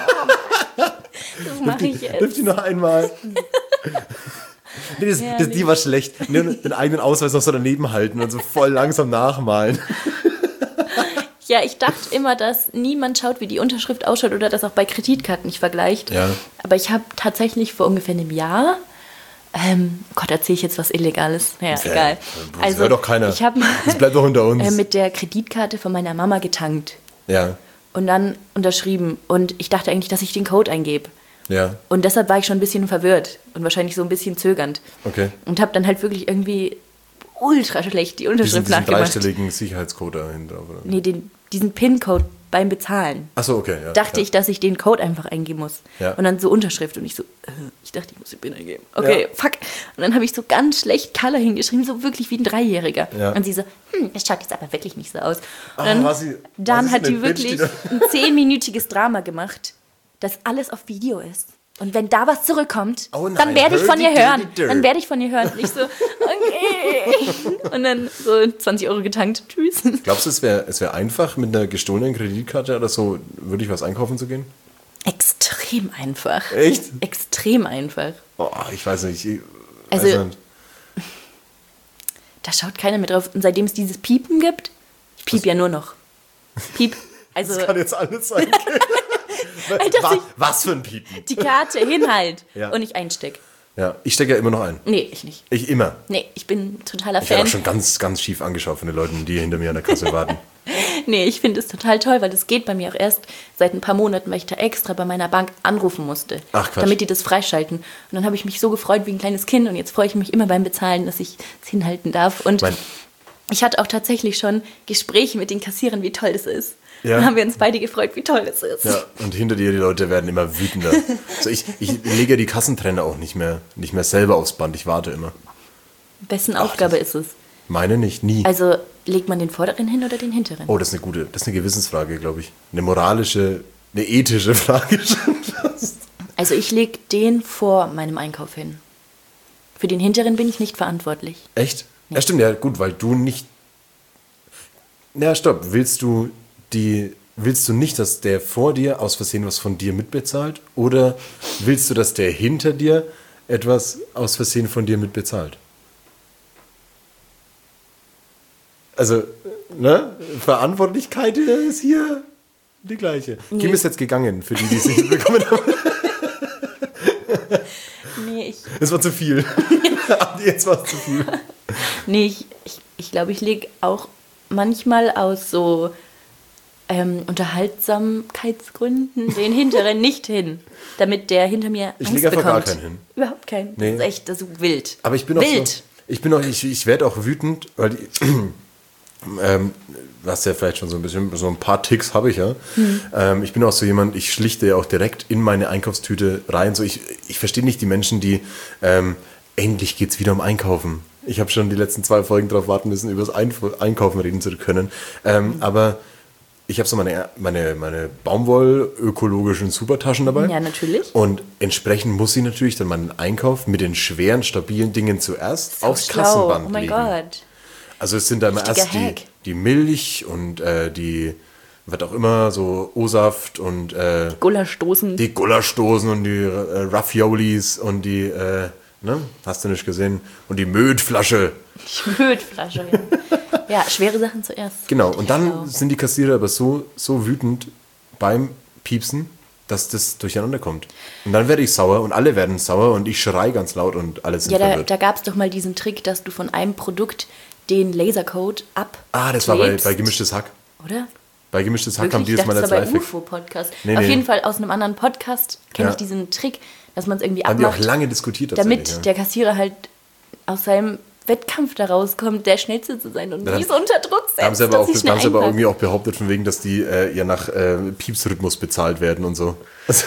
das mache ich jetzt. dürfte ich noch einmal? Nee, das, das, die war schlecht. Nur den eigenen Ausweis noch so daneben halten und so voll langsam nachmalen. Ja, ich dachte immer, dass niemand schaut, wie die Unterschrift ausschaut oder das auch bei Kreditkarten nicht vergleicht. Ja. Aber ich habe tatsächlich vor ungefähr einem Jahr, ähm, Gott, erzähle ich jetzt was Illegales? Naja, Ja, egal. das hört doch keiner. Ich habe Das bleibt doch unter uns. äh, mit der Kreditkarte von meiner Mama getankt Ja, und dann unterschrieben. Und ich dachte eigentlich, dass ich den Code eingebe. ja, Und deshalb war ich schon ein bisschen verwirrt und wahrscheinlich so ein bisschen zögernd. okay. Und habe dann halt wirklich irgendwie ultra schlecht die Diesen, Unterschrift diesen nachgemacht. dreistelligen Sicherheitscode dahinter. Oder? Nee, den, diesen PIN-Code beim Bezahlen. Achso, okay. Ja, Dachte ja. ich, dass ich den Code einfach eingeben muss. Ja. Und dann so Unterschrift und ich so, äh, Ich dachte, ich muss den PIN eingeben. Okay, Ja. fuck. Und dann habe ich so ganz schlecht Color hingeschrieben, so wirklich wie ein Dreijähriger. Ja. Und sie so, hm, das schaut jetzt aber wirklich nicht so aus. Und Ah, dann, war sie- war dann sie hat so die eine Bitch, die wirklich da- ein zehnminütiges Drama gemacht, das alles auf Video ist. Und wenn da was zurückkommt, Oh nein, dann werde ich von ihr hurdy hören. dirty dir. Dann werde ich von ihr hören. Und ich so, okay. Und dann so zwanzig Euro getankt. Tschüss. Glaubst du, es wäre es wär einfach, mit einer gestohlenen Kreditkarte oder so wirklich was einkaufen zu gehen? Extrem einfach. Echt? Extrem einfach. Oh, ich weiß nicht. Ich Also- weiß nicht. Da schaut keiner mehr drauf. Und seitdem es dieses Piepen gibt, ich piep ja nur noch. Piep. Also Das kann jetzt alles sein. Alter, was, ich- was für ein Piepen. die Karte hinhalt Ja. und ich einsteck. Ja, ich stecke ja immer noch ein. Nee, ich nicht. Ich immer. Nee, ich bin totaler Ich werde Fan. auch schon ganz, ganz schief angeschaut von den Leuten, die hinter mir an der Kasse warten. Nee, ich finde es total toll, weil das geht bei mir auch erst seit ein paar Monaten, weil ich da extra bei meiner Bank anrufen musste. Ach, Quatsch. Damit die das freischalten. Und dann habe ich mich so gefreut wie ein kleines Kind und jetzt freue ich mich immer beim Bezahlen, dass ich es hinhalten darf. Und Mein- ich hatte auch tatsächlich schon Gespräche mit den Kassierern, wie toll das ist. Ja. Dann haben wir uns beide gefreut, wie toll das ist. Ja, und hinter dir, die Leute werden immer wütender. Also ich, ich lege die Kassentrenner auch nicht mehr, nicht mehr selber aufs Band, ich warte immer. Wessen Aufgabe ist es? Meine nicht, nie. Also legt man den vorderen hin oder den hinteren? Oh, das ist eine gute, das ist eine Gewissensfrage, glaube ich. Eine moralische, eine ethische Frage schon fast. Also ich lege den vor meinem Einkauf hin. Für den hinteren bin ich nicht verantwortlich. Echt? Ja, stimmt, ja, gut, weil du nicht. Na, stopp, willst du die. Willst du nicht, dass der vor dir aus Versehen was von dir mitbezahlt? Oder willst du, dass der hinter dir etwas aus Versehen von dir mitbezahlt? Also, ne? Verantwortlichkeit ist hier die gleiche. Nee. Kim ist jetzt gegangen, für die, die es nicht mitbekommen haben. Nee, ich, Es war zu viel. Jetzt war es zu viel. nee, ich, ich, ich glaube, ich lege auch manchmal aus so ähm, Unterhaltsamkeitsgründen den hinteren nicht hin, damit der hinter mir Ich Angst lege einfach gar bekommt. keinen hin. Überhaupt keinen. Nee. Das ist echt das ist wild. Aber ich bin auch wild. so, ich bin auch, ich, ich werde auch wütend, weil die, ähm, was ja vielleicht schon so ein bisschen, so ein paar Ticks habe ich ja. Hm. Ähm, ich bin auch so jemand, ich schlichte ja auch direkt in meine Einkaufstüte rein. So ich, ich verstehe nicht die Menschen, die ähm, endlich geht's wieder um Einkaufen. Ich habe schon die letzten zwei Folgen darauf warten müssen, über das Einf- Einkaufen reden zu können. Ähm, Hm. aber ich habe so meine, meine, meine Baumwoll-ökologischen Supertaschen dabei. Ja, natürlich. Und entsprechend muss ich natürlich dann meinen Einkauf mit den schweren, stabilen Dingen zuerst So aufs schlau. Kassenband Oh mein legen. Gott. Also es sind da immer Richtiger erst die, Hack. die Milch und äh, die, was auch immer, so O-Saft und äh, Gulaschdosen. die Gulaschdosen und die äh, Raffiolis und die, äh, ne, hast du nicht gesehen, und die Mödflasche. Schmödflasche. Ja, schwere Sachen zuerst. Genau, und dann Schlau. sind die Kassierer aber so, so wütend beim Piepsen, dass das durcheinander kommt. Und dann werde ich sauer und alle werden sauer und ich schreie ganz laut und alle sind Ja, da, verwirrt. da gab es doch mal diesen Trick, dass du von einem Produkt den Lasercode ab. Ah, das war bei, bei Gemischtes Hack. Oder? Bei Gemischtes Hack Wirklich? haben die Ich das dachte, mal das als war bei Live. U F O-Podcast. Nee, Auf nee. jeden Fall aus einem anderen Podcast kenne Ja. ich diesen Trick, dass man es irgendwie Haben die auch abmacht, lange diskutiert damit tatsächlich, der Kassierer halt aus seinem Wettkampf da rauskommt, der Schnellste zu sein und Ja, nicht so unter Druck setzt. Da haben sie aber, dass auch, sie da haben sie schnell aber einpacken. irgendwie auch behauptet, von wegen, dass die äh, ja nach äh, Piepsrhythmus bezahlt werden und so. Also,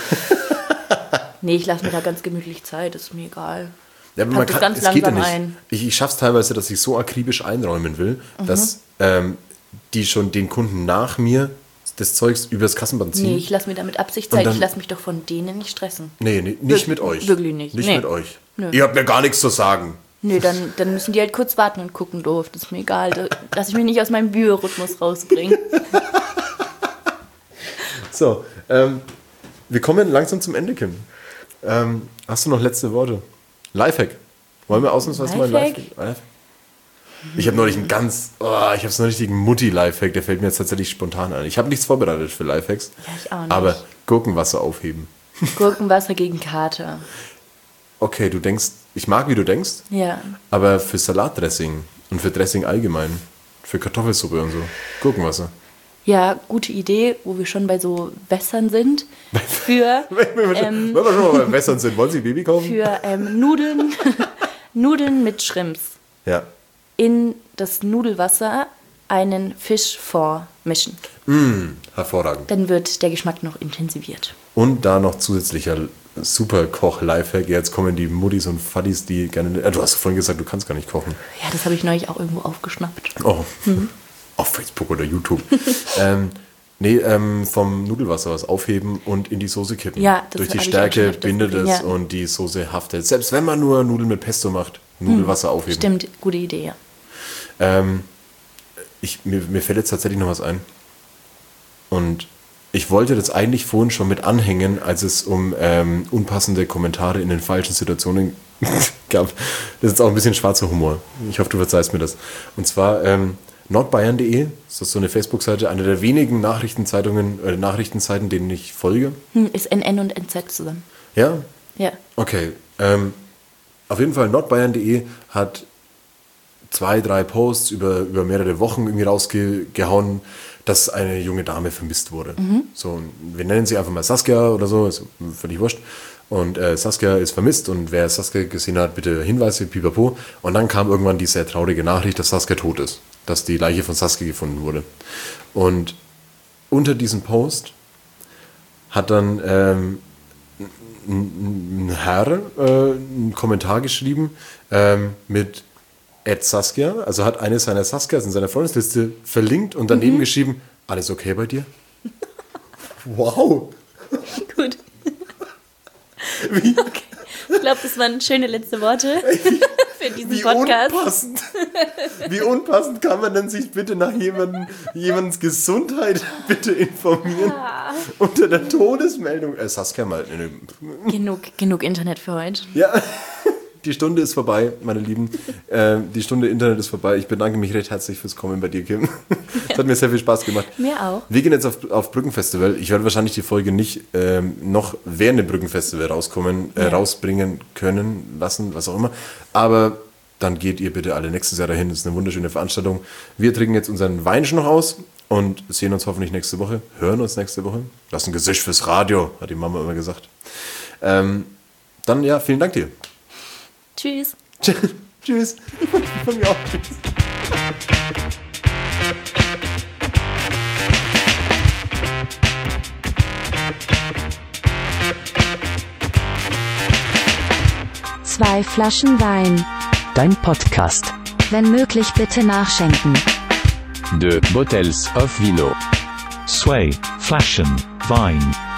Nee, ich lasse mir da ganz gemütlich Zeit, ist mir egal. ja, aber Pack das ganz es geht ja langsam nicht. ein. Ich, ich schaffe es teilweise, dass ich so akribisch einräumen will, Mhm. dass ähm, die schon den Kunden nach mir das Zeugs übers Kassenband ziehen. Nee, ich lasse mir damit Absicht Und Zeit, dann- ich lasse mich doch von denen nicht stressen. Nee, nee, nicht Wir- mit euch. wirklich nicht. Nicht Nee. mit euch. Nö. Ihr habt mir gar nichts zu sagen. Nö, dann, dann müssen die halt kurz warten und gucken doof. Das ist mir egal. Da, lass ich mich nicht aus meinem Biorhythmus rausbringen. So, ähm, wir kommen langsam zum Ende, Kim. Ähm, hast du noch letzte Worte? Lifehack. Wollen wir ausnahmsweise mal ein Lifehack? Lifehack? Lifehack? Ich habe neulich einen ganz, oh, ich habe so einen richtigen Mutti-Lifehack, der fällt mir jetzt tatsächlich spontan ein. Ich habe nichts vorbereitet für Lifehacks. Ja, ich auch nicht. Aber Gurkenwasser aufheben. Gurkenwasser gegen Kater. Okay, du denkst, ich mag, wie du denkst, Ja. aber für Salatdressing und für Dressing allgemein, für Kartoffelsuppe und so, Gurkenwasser. Ja, gute Idee, wo wir schon bei so Wässern sind. Für, Wenn ähm, wir schon mal beim Wässern sind, wollen Sie Baby kaufen? für ähm, Nudeln, Nudeln mit Shrimps. Ja. In das Nudelwasser einen Fischfond mischen. Mm, hervorragend. Dann wird der Geschmack noch intensiviert. Und da noch zusätzlicher super Koch-Lifehack. Jetzt kommen die Muttis und Fadis, die gerne... Äh, du hast vorhin gesagt, du kannst gar nicht kochen. Ja, das habe ich neulich auch irgendwo aufgeschnappt. Oh, mhm. Auf Facebook oder YouTube. ähm, nee, ähm, vom Nudelwasser was aufheben und in die Soße kippen. Ja, das Durch die hab ich Stärke auch schon bindet öfters es gesehen, ja. und die Soße haftet. Selbst wenn man nur Nudeln mit Pesto macht, Nudelwasser hm, aufheben. Stimmt, gute Idee, ja. Ähm, ich, mir, mir fällt jetzt tatsächlich noch was ein. Und ich wollte das eigentlich vorhin schon mit anhängen, als es um ähm, unpassende Kommentare in den falschen Situationen gab. Das ist auch ein bisschen schwarzer Humor. Ich hoffe, du verzeihst mir das. Und zwar ähm, nordbayern punkt de, das ist so eine Facebook-Seite, eine der wenigen Nachrichtenzeitungen, äh, Nachrichtenseiten, denen ich folge. Hm, ist N N und N Z zusammen. Ja? Ja. Okay. Ähm, auf jeden Fall, nordbayern punkt de hat zwei, drei Posts über, über mehrere Wochen irgendwie rausgehauen, dass eine junge Dame vermisst wurde. Mhm. So, wir nennen sie einfach mal Saskia oder so, ist völlig wurscht. Und äh, Saskia ist vermisst und wer Saskia gesehen hat, bitte Hinweise, pipapo. Und dann kam irgendwann die sehr traurige Nachricht, dass Saskia tot ist. Dass die Leiche von Saskia gefunden wurde. Und unter diesem Post hat dann ähm, ein Herr äh, einen Kommentar geschrieben ähm, mit Ed Saskia, also hat eine seiner Saskias in seiner Freundesliste verlinkt und daneben mhm. geschrieben, alles okay bei dir? Wow! Gut. Wie? Okay. Ich glaube, das waren schöne letzte Worte für diesen Wie Podcast. Unpassend. Wie unpassend kann man denn sich bitte nach jemandem, jemandens Gesundheit bitte informieren? Ah. Unter der Todesmeldung. Äh, Saskia mal. Ne, ne. Genug, genug Internet für heute. Ja. Die Stunde ist vorbei, meine Lieben. Äh, die Stunde Internet ist vorbei. Ich bedanke mich recht herzlich fürs Kommen bei dir, Kim. Es hat mir sehr viel Spaß gemacht. Mir auch. Wir gehen jetzt auf, auf Brückenfestival. Ich werde wahrscheinlich die Folge nicht ähm, noch während dem Brückenfestival rauskommen, äh, ja. rausbringen können, lassen, was auch immer. Aber dann geht ihr bitte alle nächstes Jahr dahin. Das ist eine wunderschöne Veranstaltung. Wir trinken jetzt unseren Weinchen noch aus und sehen uns hoffentlich nächste Woche. Hören uns nächste Woche. Das ist ein Gesicht fürs Radio, hat die Mama immer gesagt. Ähm, dann ja, vielen Dank dir. Tschüss. Tschüss. Von mir auch. Tschüss. Zwei Flaschen Wein. Dein Podcast. Wenn möglich bitte nachschenken. Deux bottles of vino. Sway, Flaschen, Wein.